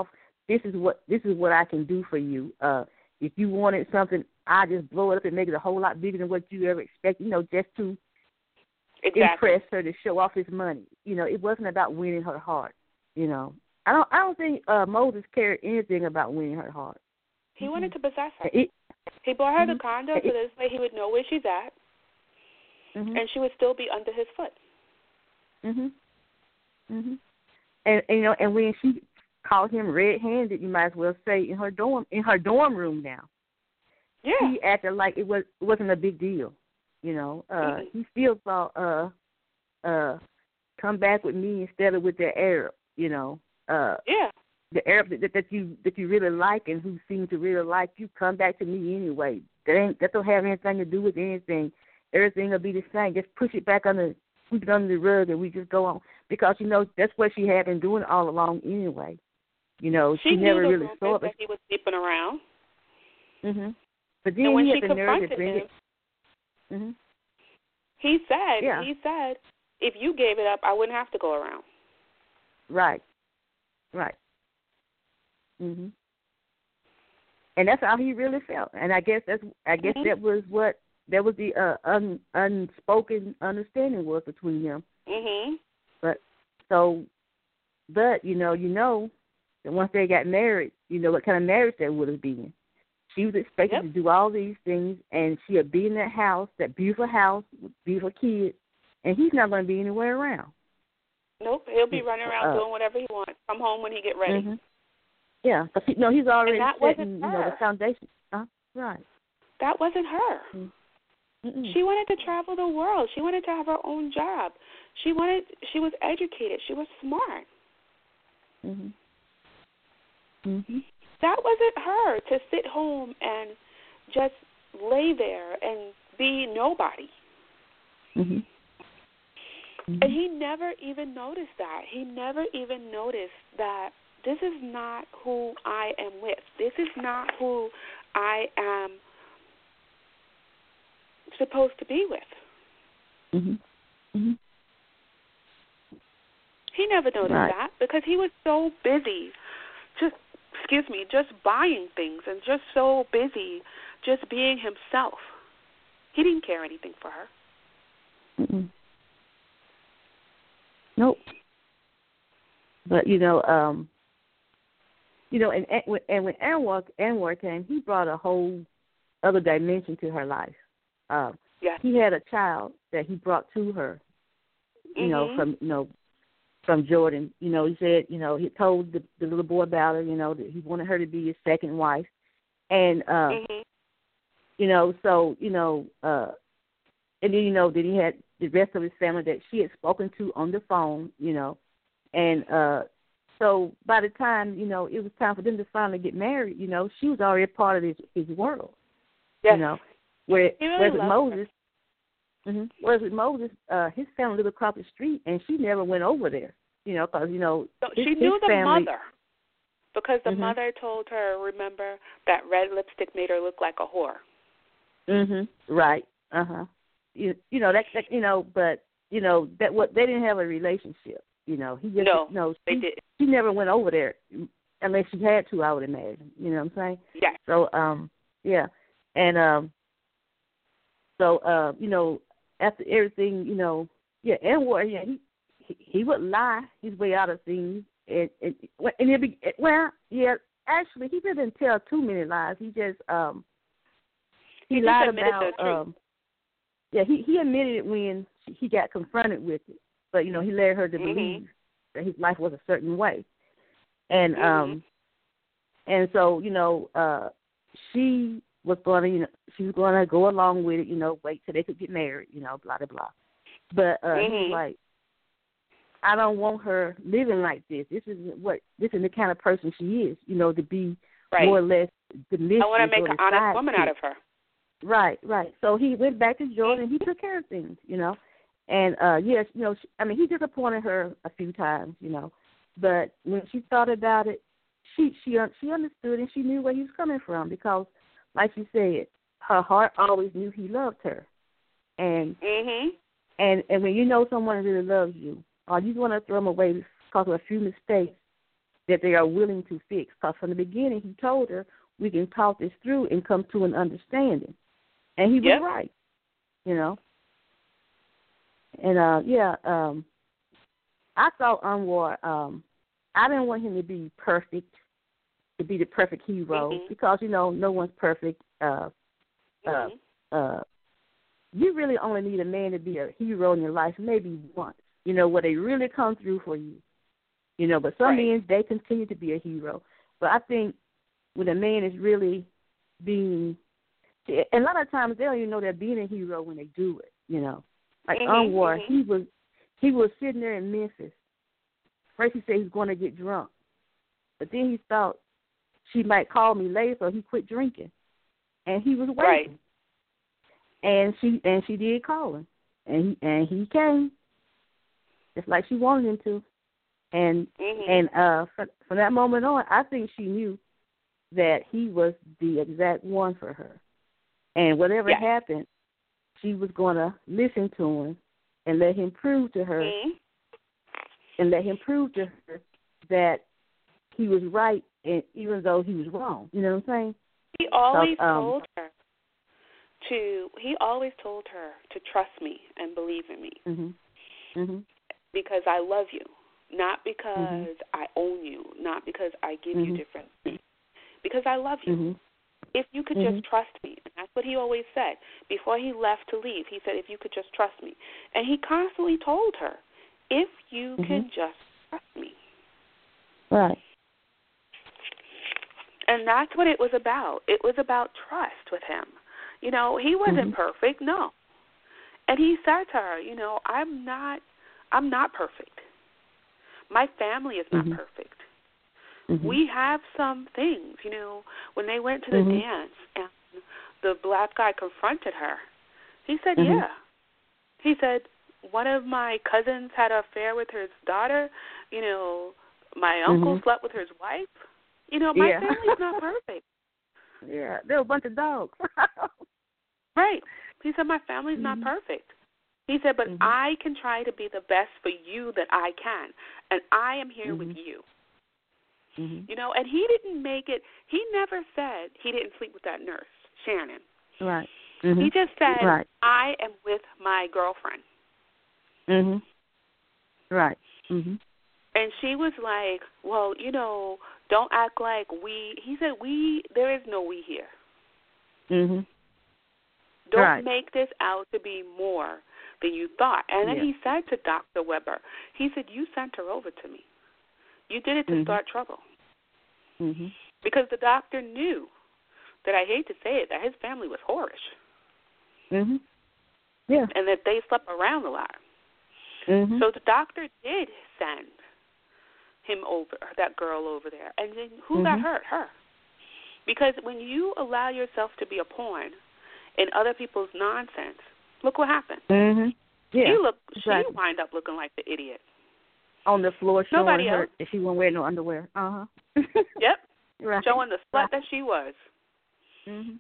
this is what this is what I can do for you. Uh, if you wanted something, I just blow it up and make it a whole lot bigger than what you ever expected. You know, just to exactly. impress her, to show off his money. You know, it wasn't about winning her heart. You know, I don't I don't think uh, Moses cared anything about winning her heart. He mm-hmm. wanted to possess her. It, he bought her mm-hmm. the condo it, so this way he would know where she's at, mm-hmm. and she would still be under his foot. Mhm. Mhm. And, and you know, and when she caught him red-handed, you might as well say in her dorm in her dorm room now. Yeah. He acted like it was it wasn't a big deal. You know, uh, mm-hmm. he still thought, uh, uh, come back with me instead of with the Arab. You know. Uh, yeah. The Arab that, that you that you really like and who seem to really like you, come back to me anyway. That ain't that don't have anything to do with anything. Everything will be the same. Just push it back under, sweep it under the rug, and we just go on. Because you know that's what she had been doing all along anyway. You know she, she never knew really saw it. That he was sleeping around. Mhm. But then and when he she had the nerve to confronted bring him, it. Mhm. He said, yeah. he said, if you gave it up, I wouldn't have to go around. Right. Right. Mhm. And that's how he really felt. And I guess that's I guess mm-hmm. that was what that was the uh, un, unspoken understanding was between them. Mhm. But so, but you know, you know, that once they got married, you know what kind of marriage that would have been. She was expected yep. to do all these things, and she would be in that house, that beautiful house with beautiful kids, and he's not going to be anywhere around. Nope, he'll be running around uh, doing whatever he wants. Come home when he get ready. Mm-hmm. Yeah, because he, no, he's already and that setting, wasn't you her. know, the foundation. Huh? Right. That wasn't her. Mm-mm. She wanted to travel the world. She wanted to have her own job. She wanted. She was educated. She was smart. Mhm. Mhm. That wasn't her to sit home and just lay there and be nobody. Mhm. Mhm. And he never even noticed that. He never even noticed that this is not who I am with. This is not who I am supposed to be with. Mhm. Mhm. He never noticed right. that because he was so busy, just excuse me, just buying things and just so busy, just being himself. He didn't care anything for her. Mm-mm. Nope. But you know, um, you know, and and, and when Anwar Anwar came, he brought a whole other dimension to her life. Uh, yes. He had a child that he brought to her. You mm-hmm. know, from you know, from Jordan. You know, he said, you know, he told the, the little boy about her. You know, that he wanted her to be his second wife, and uh, mm-hmm. you know, so you know, uh, and then you know that he had the rest of his family that she had spoken to on the phone. You know. And uh, so by the time, you know, it was time for them to finally get married, you know, she was already a part of his, his world. Yes. You know, where, really whereas with Moses, mm-hmm, whereas with Moses, uh, his family lived across the street, and she never went over there, you know, because, you know, so his, she knew his the family, mother because the mm-hmm. mother told her, remember, that red lipstick made her look like a whore. Mm-hmm, right, uh-huh. You, you know, that, that, you know, but, you know, that what they didn't have a relationship. You know, he just no, no, they she, did. She never went over there unless she had to, I would imagine. You know what I'm saying? Yeah. So, um, yeah. And um so uh, you know, after everything, you know, yeah, Anwar, yeah, he, he he would lie his way out of things and and, and he'd be well, yeah, actually he didn't tell too many lies. He just um he, he lied just about the truth. um yeah, he, he admitted it when he got confronted with it. But, you know, he led her to mm-hmm. believe that his life was a certain way. And mm-hmm. um, and so, you know, uh, she was going to, you know, she was going to go along with it, you know, wait till they could get married, you know, blah, blah, blah. But uh, mm-hmm. he was like, I don't want her living like this. This isn't what, this is the kind of person she is, you know, to be right. more or less the mistress. I want to make an honest woman kid. out of her. Right, right. So he went back to Jordan and he took care of things, you know. And, uh, yes, you know, she, I mean, he disappointed her a few times, you know. But when she thought about it, she she she understood and she knew where he was coming from because, like you said, her heart always knew he loved her. And mm-hmm. and, and when you know someone really loves you, or you want to throw them away because of a few mistakes, that they are willing to fix. Because from the beginning, he told her, we can talk this through and come to an understanding. And he yep. was right, you know. And, uh, yeah, um, I thought Anwar, um, I didn't want him to be perfect, to be the perfect hero, mm-hmm. because, you know, no one's perfect. Uh, mm-hmm. uh, uh, you really only need a man to be a hero in your life maybe once, you know, where they really come through for you. You know, but some right. men, they continue to be a hero. But I think when a man is really being, and a lot of times they don't even know they're being a hero when they do it, you know. Like mm-hmm. Anwar, mm-hmm. he was he was sitting there in Memphis. First he said he was going to get drunk. But then he thought she might call me later, so he quit drinking. And he was waiting. Right. And she and she did call him. And he and he came. Just like she wanted him to. And mm-hmm. and uh, from, from that moment on, I think she knew that he was the exact one for her. And whatever yes. happened, she was going to listen to him and let him prove to her, mm-hmm. and let him prove to her that he was right, and even though he was wrong. You know what I'm saying? He always so, um, told her to. He always told her to trust me and believe in me, mm-hmm. Mm-hmm. because I love you. Not because mm-hmm. I own you, not because I give mm-hmm. you different things, because I love you. Mm-hmm. If you could mm-hmm. just trust me, and that's what he always said. Before he left to leave, he said, if you could just trust me. And he constantly told her, if you mm-hmm. can just trust me. Right. And that's what it was about. It was about trust with him. You know, he wasn't mm-hmm. perfect, no. And he said to her, you know, I'm not, I'm not perfect. My family is not mm-hmm. perfect. Mm-hmm. We have some things, you know, when they went to the mm-hmm. dance and the black guy confronted her, he said, mm-hmm. yeah. He said, one of my cousins had an affair with his daughter. You know, my uncle mm-hmm. slept with his wife. You know, my yeah. family's not perfect. Yeah, they're a bunch of dogs. Right. He said, my family's mm-hmm. not perfect. He said, but mm-hmm. I can try to be the best for you that I can, and I am here mm-hmm. with you. Mm-hmm. You know, and he didn't make it, he never said he didn't sleep with that nurse, Shannon. Right. Mm-hmm. He just said, right. I am with my girlfriend. Mhm. Right. Mhm. And she was like, well, you know, don't act like we, he said, we, there is no we here. Mhm. Don't right. make this out to be more than you thought. And then yeah. he said to Doctor Weber, he said, you sent her over to me. You did it to mm-hmm. start trouble. Mhm. Because the doctor knew that, I hate to say it, that his family was whorish. Mhm. Yeah. And that they slept around a lot. Mhm. So the doctor did send him over, that girl over there. And then who mm-hmm. got hurt? Her. Because when you allow yourself to be a pawn in other people's nonsense, look what happened. Mhm. Yeah. She looked. Exactly. She wind up looking like the idiot on the floor, showing Nobody her else. that she won't wear no underwear. Uh huh. Yep. Right. Showing the slut right. that she was. Mhm.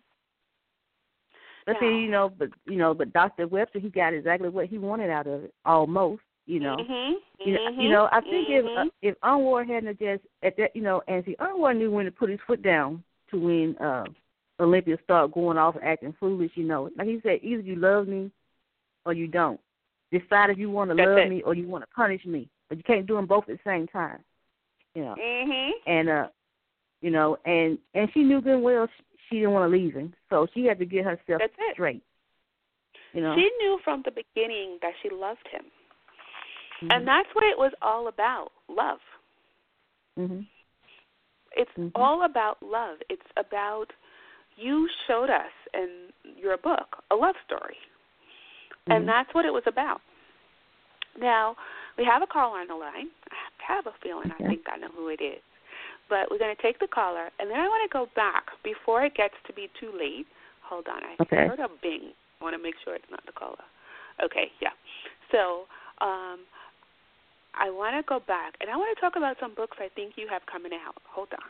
But now, see, you know, but you know, but Doctor Webster, he got exactly what he wanted out of it, almost. You know. Mhm. You know, Mhm. you know, I think mhm. if uh, if Anwar hadn't just at that, you know, and see, Anwar knew when to put his foot down to when uh, Olympia started going off and acting foolish. You know, like he said, either you love me or you don't. Decide if you want to That's love it. me or you want to punish me, but you can't do them both at the same time. You know, Mhm. and uh, you know, and and she knew good and well she, she didn't want to leave him, so she had to get herself That's it. straight. You know, She knew from the beginning that she loved him. mm-hmm. And that's what it was all about, love. Mhm. It's mm-hmm. all about love. It's about, you showed us in your book a love story. Mm-hmm. And that's what it was about. Now, we have a caller on the line. I have a feeling okay. I think I know who it is. But we're going to take the caller, and then I want to go back before it gets to be too late. Hold on. I okay. heard a bing. I want to make sure it's not the caller. Okay, yeah. So um, I want to go back, and I want to talk about some books I think you have coming out. Hold on.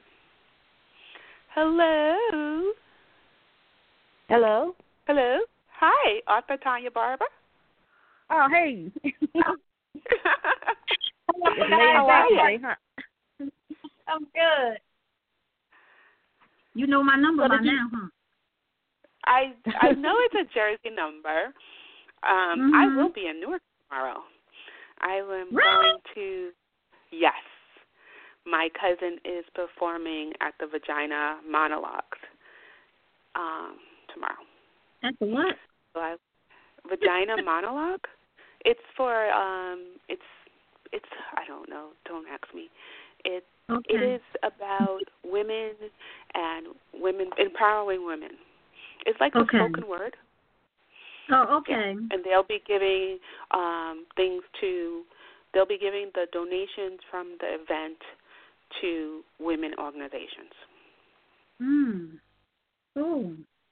Hello? Hello? Hello? Hi, author Tanya Barber. Oh, hey. How are you? Today, huh? I'm good. You know my number So by did you- now, huh? I I know it's a Jersey number. Um, Mhm. I will be in Newark tomorrow. I am Really? going to. Yes, my cousin is performing at the Vagina Monologues um, tomorrow. At the what? So I, Vagina Monologue. It's for um. It's it's I don't know. Don't ask me. It Okay. it is about women and women empowering women. It's like the Okay. spoken word. Oh, okay. And they'll be giving um, things to, they'll be giving the donations from the event to women organizations. Hmm. Cool.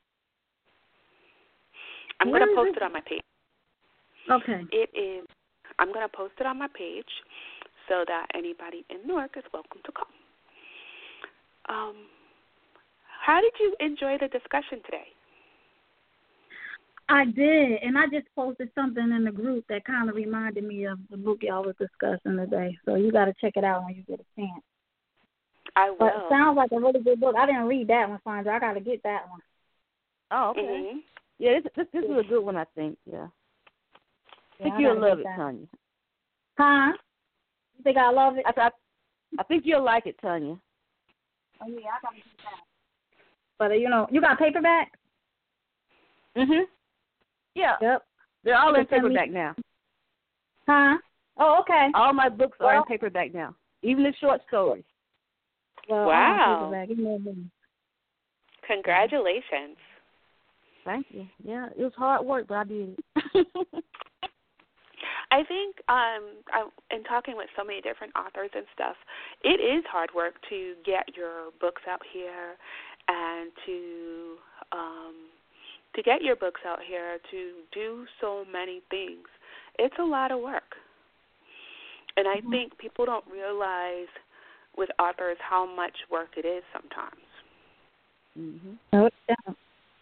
I'm Where going to is post it? it on my page. Okay. It is, I'm going to post it on my page so that anybody in Newark is welcome to come. Um, how did you enjoy the discussion today? I did, and I just posted something in the group that kind of reminded me of the book y'all was discussing today. So you got to check it out when you get a chance. I will. But it sounds like a really good book. I didn't read that one, Sandra. I got to get that one. Oh, okay. Mm-hmm. Yeah, this, this this is a good one, I think. Yeah. I think Yeah, I you'll gotta love get it, that. Tanya. Huh? You think I love it? I, I I think you'll like it, Tanya. Oh, yeah, I got to get that. But, uh, you know, you got paperback? Mhm. Yeah. Yep. They're all You in can send me- paperback now. Huh? Oh, okay. All my books are Well- in paperback now, even the short stories. Well, Wow. I want paperback. You know me. Congratulations. Thank you. Yeah, it was hard work, but I did it. I think um, I, in talking with so many different authors and stuff, it is hard work to get your books out here and to um, to get your books out here, to do so many things. It's a lot of work. And I Mhm. think people don't realize with authors how much work it is sometimes. Mhm. No, it's down.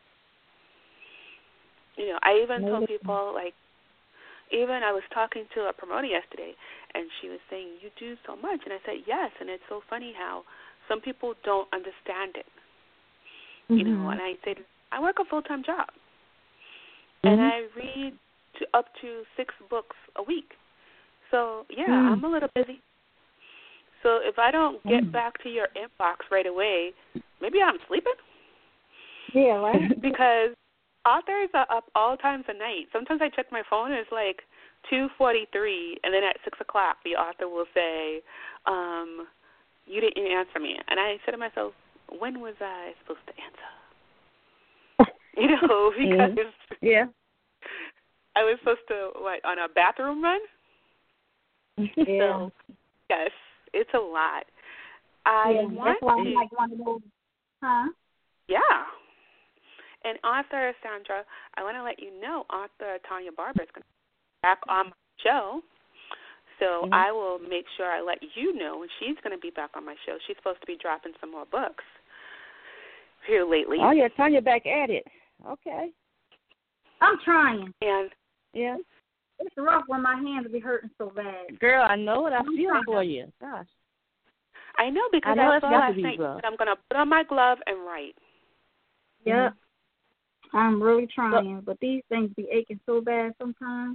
You know, I even No, told it's people, like, even I was talking to a promoter yesterday, and she was saying, you do so much. And I said, yes, and it's so funny how some people don't understand it. You know, Mhm. and I said, I work a full-time job, Mhm. and I read to up to six books a week. So, yeah, Mm. I'm a little busy. So if I don't get Mm. back to your inbox right away, maybe I'm sleeping. Yeah, right? Because authors are up all times of night. Sometimes I check my phone and it's like two forty-three, and then at six o'clock the author will say, um, you didn't answer me. And I said to myself, when was I supposed to answer? You know, because Yeah. I was supposed to, what, on a bathroom run? Yeah. So, yes, it's a lot. I yeah. want That's why to, I'm like one of those. Huh? yeah. And author Sandra, I want to let you know, author Tanya Barber is going to be back on my show. So Mhm. I will make sure I let you know when she's going to be back on my show. She's supposed to be dropping some more books here lately. Oh yeah, Tanya back at it. Okay. I'm trying. And Yeah. It's rough when my hands be hurting so bad. Girl, I know it. I I'm feel trying. for you. Gosh. I know because I know I it's saw got to last be night rough. that I'm going to put on my glove and write. Yep. I'm really trying, but these things be aching so bad sometimes.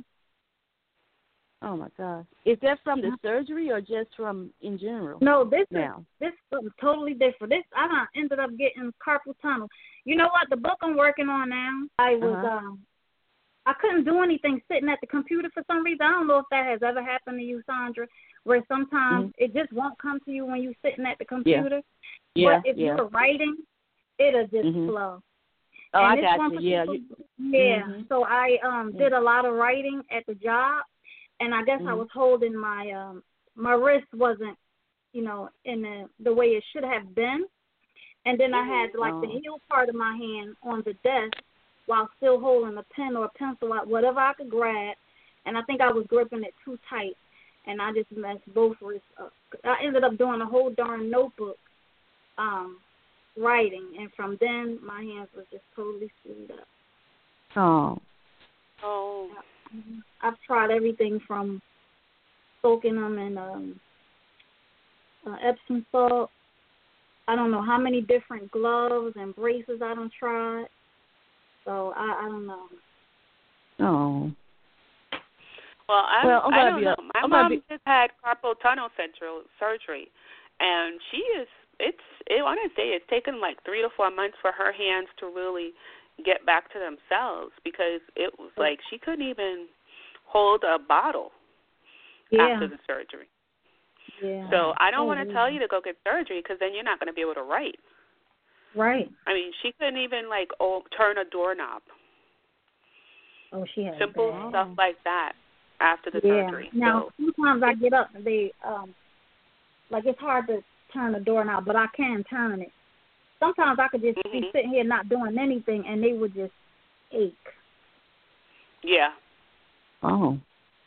Oh my gosh. Is that from the surgery or just from in general? No, this Now. is this is something totally different. This I done ended up getting carpal tunnel. You know what? The book I'm working on now, I was Uh-huh. um I couldn't do anything sitting at the computer for some reason. I don't know if that has ever happened to you, Sandra, where sometimes Mm-hmm. it just won't come to you when you're sitting at the computer. Yeah. But if yeah. you're writing, it'll just Mhm. flow. Oh, and I this got one you. Yeah. particular- Yeah. Mhm. So I um Yeah. did a lot of writing at the job, and I guess I Mhm. was holding my um my wrist wasn't, you know, in the the way it should have been, and then I had like the Oh. heel part of my hand on the desk while still holding a pen or a pencil, out whatever I could grab, and I think I was gripping it too tight, and I just messed both wrists up. I ended up doing a whole darn notebook, um, writing, and from then my hands were just totally screwed up. Oh. Oh. I've tried everything from soaking them in um uh, Epsom salt. I don't know how many different gloves and braces I done tried. So I, I don't know. Oh. Well, I'm, well, I'm I don't be know. A, My I'm mom be, just had carpal tunnel central surgery, and she is. It's. It, I want to say it's taken like three to four months for her hands to really get back to themselves because it was like she couldn't even hold a bottle yeah. after the surgery. Yeah. So I don't oh, want to yeah. tell you to go get surgery because then you're not going to be able to write. Right. I mean, she couldn't even like oh, turn a doorknob. Oh, she had simple bad. stuff like that after the yeah. surgery. Now so, sometimes I get up and they um like it's hard to turn the doorknob, but I can turn it. Sometimes I could just mm-hmm. be sitting here not doing anything and they would just ache. Yeah. Oh.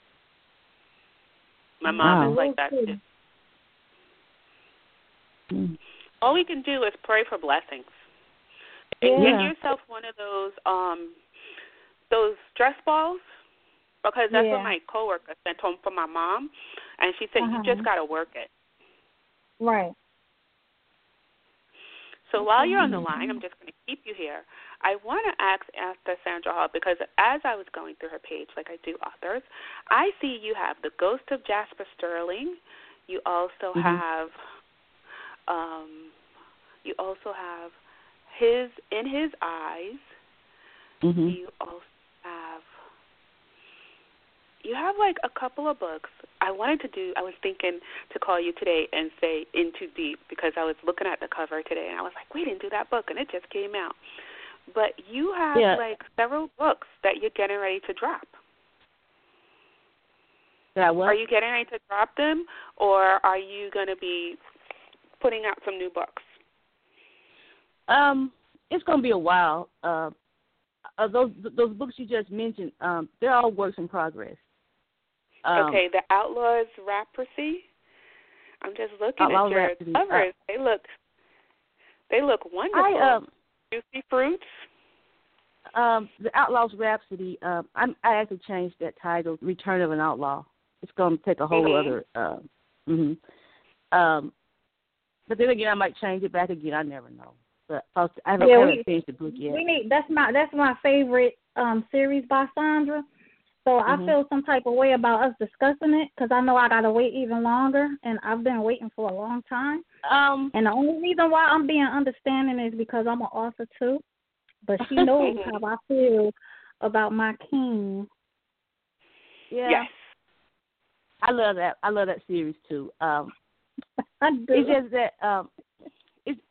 My mom wow. is like that too. Mm. All we can do is pray for blessings. And yeah. get yourself one of those um those stress balls because that's yeah. what my coworker sent home for my mom, and she said uh-huh. you just got to work it. Right. So while you're on the line, I'm just going to keep you here. I want to ask after Sandra Hall because as I was going through her page, like I do authors, I see you have The Ghost of Jasper Sterling. You also mm-hmm. have, um, you also have his In His Eyes. Mm-hmm. You also have, you have like a couple of books. I wanted to do, I was thinking to call you today and say In Too Deep because I was looking at the cover today and I was like, we didn't do that book and it just came out. But you have yeah. like several books that you're getting ready to drop. Yeah, what? Are you getting ready to drop them or are you going to be putting out some new books? Um, it's going to be a while. Uh, uh, those those books you just mentioned, um, they're all works in progress. Um, okay, The Outlaws Rhapsody. I'm just looking Outlaw at your Rhapsody. covers. Uh, they look they look wonderful. I, um, Juicy Fruits. Um, the Outlaws Rhapsody. Um, I'm, I actually changed that title, Return of an Outlaw. It's going to take a whole mm-hmm. other. Uh, mm-hmm. Um, but then again, I might change it back again. I never know. But I haven't, yeah, haven't we, finished the book yet. We need that's my that's my favorite um series by Sandra. So mm-hmm. I feel some type of way about us discussing it because I know I gotta wait even longer, and I've been waiting for a long time. Um, and the only reason why I'm being understanding is because I'm an author too. But she knows how I feel about my king. Yeah. Yes. I love that. I love that series too. Um, I do. It's just that um, it's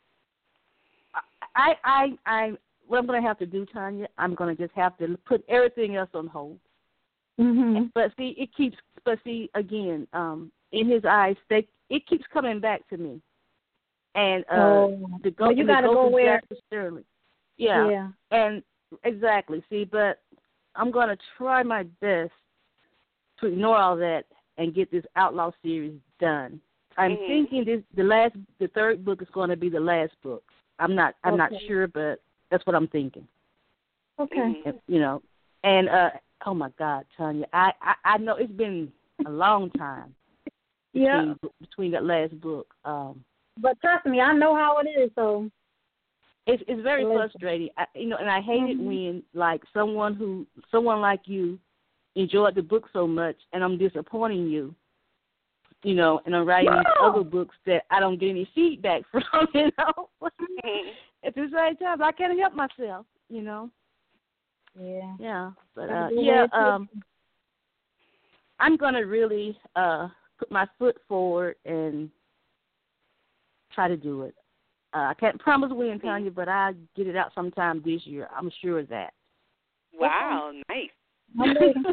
I I I what I'm going to have to do, Tanya. I'm going to just have to put everything else on hold. Mm-hmm. But see, it keeps. But see, again, um, In His Eyes, they it keeps coming back to me. And uh, oh. the go, well, you got to go where Jasper Sterling. Yeah. Yeah. And exactly. See, but I'm going to try my best to ignore all that and get this Outlaw series done. I'm mm-hmm. thinking this the last the third book is going to be the last book. I'm not I'm okay. not sure, but that's what I'm thinking. Okay. Mm-hmm. And, you know, and uh, oh my God, Tanya, I, I I know it's been a long time. Yeah. Between, between that last book. Um, but trust me, I know how it is. So it's it's very Listen. frustrating. I, you know, and I hate mm-hmm. it when like someone who someone like you enjoyed the book so much, and I'm disappointing you. You know, and I'm writing these Wow. other books that I don't get any feedback from. You know, Mm-hmm. at the same time, I can't help myself. You know. Yeah. Yeah, but Gotta uh, go yeah, where it um, I'm gonna really uh put my foot forward and try to do it. Uh, I can't promise when, Tanya, but I'll get it out sometime this year. I'm sure of that. Wow, nice. I'm waiting.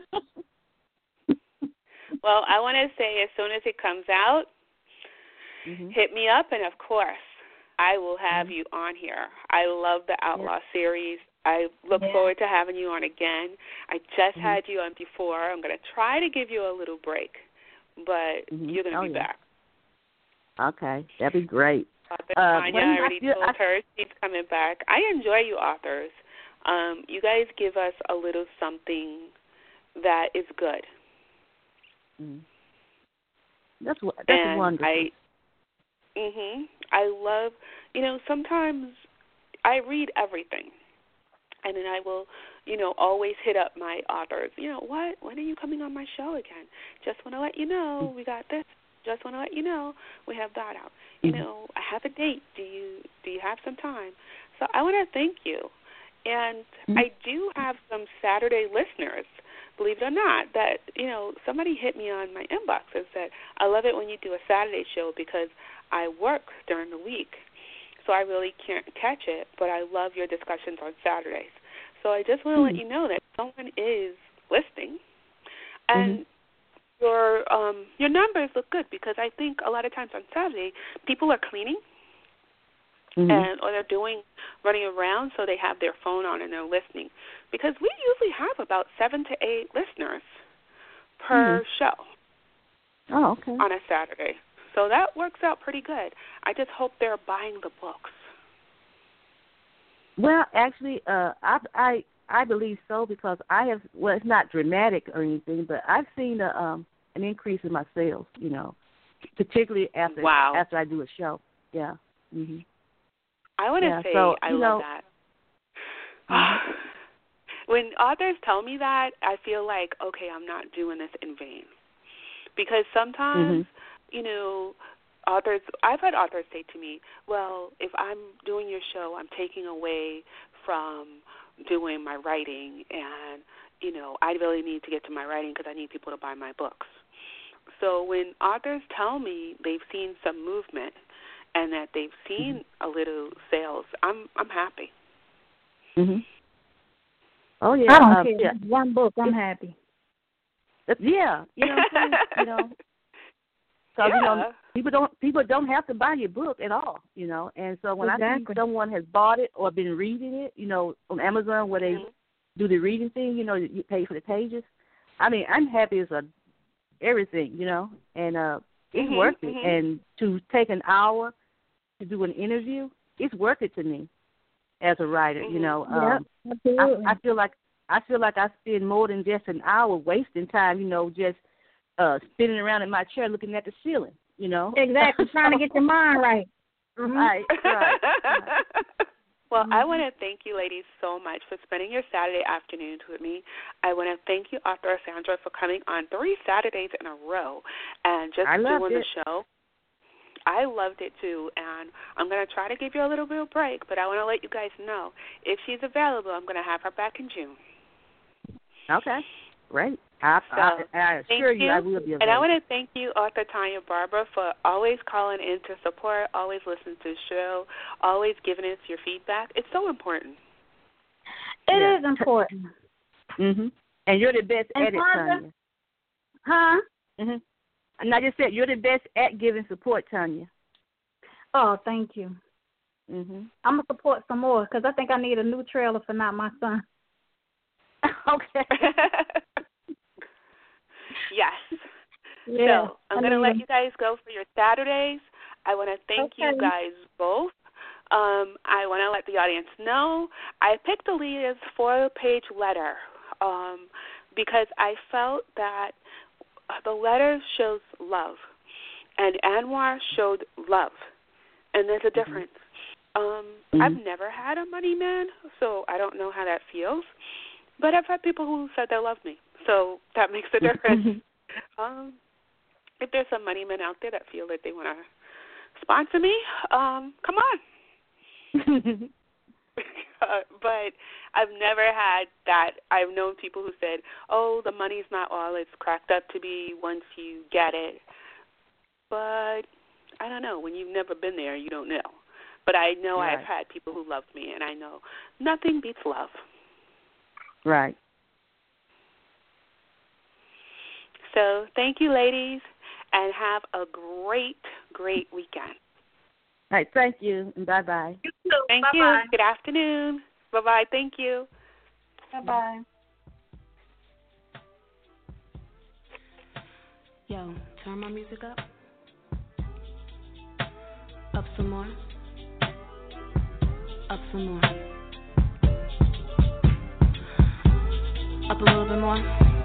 Well, I want to say as soon as it comes out, mm-hmm. hit me up, and of course, I will have mm-hmm. you on here. I love the Outlaw yeah. series. I look yeah. forward to having you on again. I just mm-hmm. had you on before. I'm going to try to give you a little break, but mm-hmm. you're going to oh, be yeah. back. Okay, that'd be great. Author Uh, Tanya, I already I feel, told I, her she's coming back. I enjoy you authors. Um, you guys give us a little something that is good. mm, that's that's and wonderful. I, Mhm. I love, you know, sometimes I read everything. And then I will, you know, always hit up my authors. You know, what? When are you coming on my show again? Just want to let you know we got this. Just want to let you know we have that out. You Mhm. know, I have a date. Do you do you have some time? So I want to thank you. And Mhm. I do have some Saturday listeners, believe it or not, that, you know, somebody hit me on my inbox and said, I love it when you do a Saturday show because I work during the week, so I really can't catch it, but I love your discussions on Saturdays. So I just want to Mhm. let you know that someone is listening, and Mhm. your um, your numbers look good because I think a lot of times on Saturday people are cleaning Mhm. and or they're doing running around, so they have their phone on and they're listening. Because we usually have about seven to eight listeners per Mhm. show Oh, okay. on a Saturday. So that works out pretty good. I just hope they're buying the books. Well, actually, uh, I I I believe so because I have. Well, it's not dramatic or anything, but I've seen a, um an increase in my sales. You know, particularly after Wow. after I do a show. Yeah. Mhm. I want to Yeah, say so, I you love know- that. Mhm. When authors tell me that, I feel like, okay, I'm not doing this in vain. Because sometimes, Mhm. you know, authors, I've had authors say to me, well, if I'm doing your show, I'm taking away from doing my writing, and, you know, I really need to get to my writing because I need people to buy my books. So when authors tell me they've seen some movement and that they've seen Mhm. a little sales, I'm I'm happy. Mhm. Oh yeah. I don't um, care. Yeah. One book, I'm happy. That's- Yeah. You know what I'm saying? You know. Because you know Yeah. people don't people don't have to buy your book at all, you know. And so when I Exactly. see someone has bought it or been reading it, you know, on Amazon where they Mhm. do the reading thing, you know, you pay for the pages. I mean, I'm happy as a everything, you know, and uh, it's Mhm, worth it. mhm. And to take an hour to do an interview, it's worth it to me as a writer, you Mhm. know. Yep, Um, absolutely. I, I feel like I feel like I spend more than just an hour wasting time, you know, just uh, spinning around in my chair looking at the ceiling, you know. Exactly, trying to get your mind right. Mhm. Right, right. right. Well, I Mhm. want to thank you ladies so much for spending your Saturday afternoons with me. I want to thank you, author Sandra, for coming on three Saturdays in a row and just I loved doing it. the show. I loved it too, and I'm going to try to give you a little bit of break, but I want to let you guys know if she's available, I'm going to have her back in June. Okay, great. I, So, I, I assure thank you, you. I will be available. And I want to thank you, author Tanya Barber, for always calling in to support, always listening to the show, always giving us your feedback. It's so important. It Yeah. is important. Mhm. And you're the best And at it, Tanya- Tanya. Huh? Mhm. And I just said you're the best at giving support, Tanya. Oh, thank you. Mhm. I'm going to support some more because I think I need a new trailer for Not My Son. Okay. Yes. Yeah, So I'm I going to need let them. you guys go for your Saturdays. I want to thank you Okay. guys both. Um, I want to let the audience know I picked Aaliyah's four-page letter um, because I felt that the letter shows love, and Anwar showed love, and there's a difference. Um, Mhm. I've never had a money man, so I don't know how that feels, but I've had people who said they love me, so that makes a difference. um, if there's some money men out there that feel that they want to sponsor me, um, come on. uh, but I've never had that. I've known people who said, oh, the money's not all it's cracked up to be once you get it. But I don't know. When you've never been there, you don't know. But I know Right. I've had people who loved me, and I know nothing beats love. Right. So thank you, ladies, and have a great, great weekend. All right. Thank you, and bye bye. You too. Thank Bye-bye. you. Good afternoon. Bye-bye. Thank you. Bye-bye. Yo, turn my music up. Up some more. Up some more. Up a little bit more.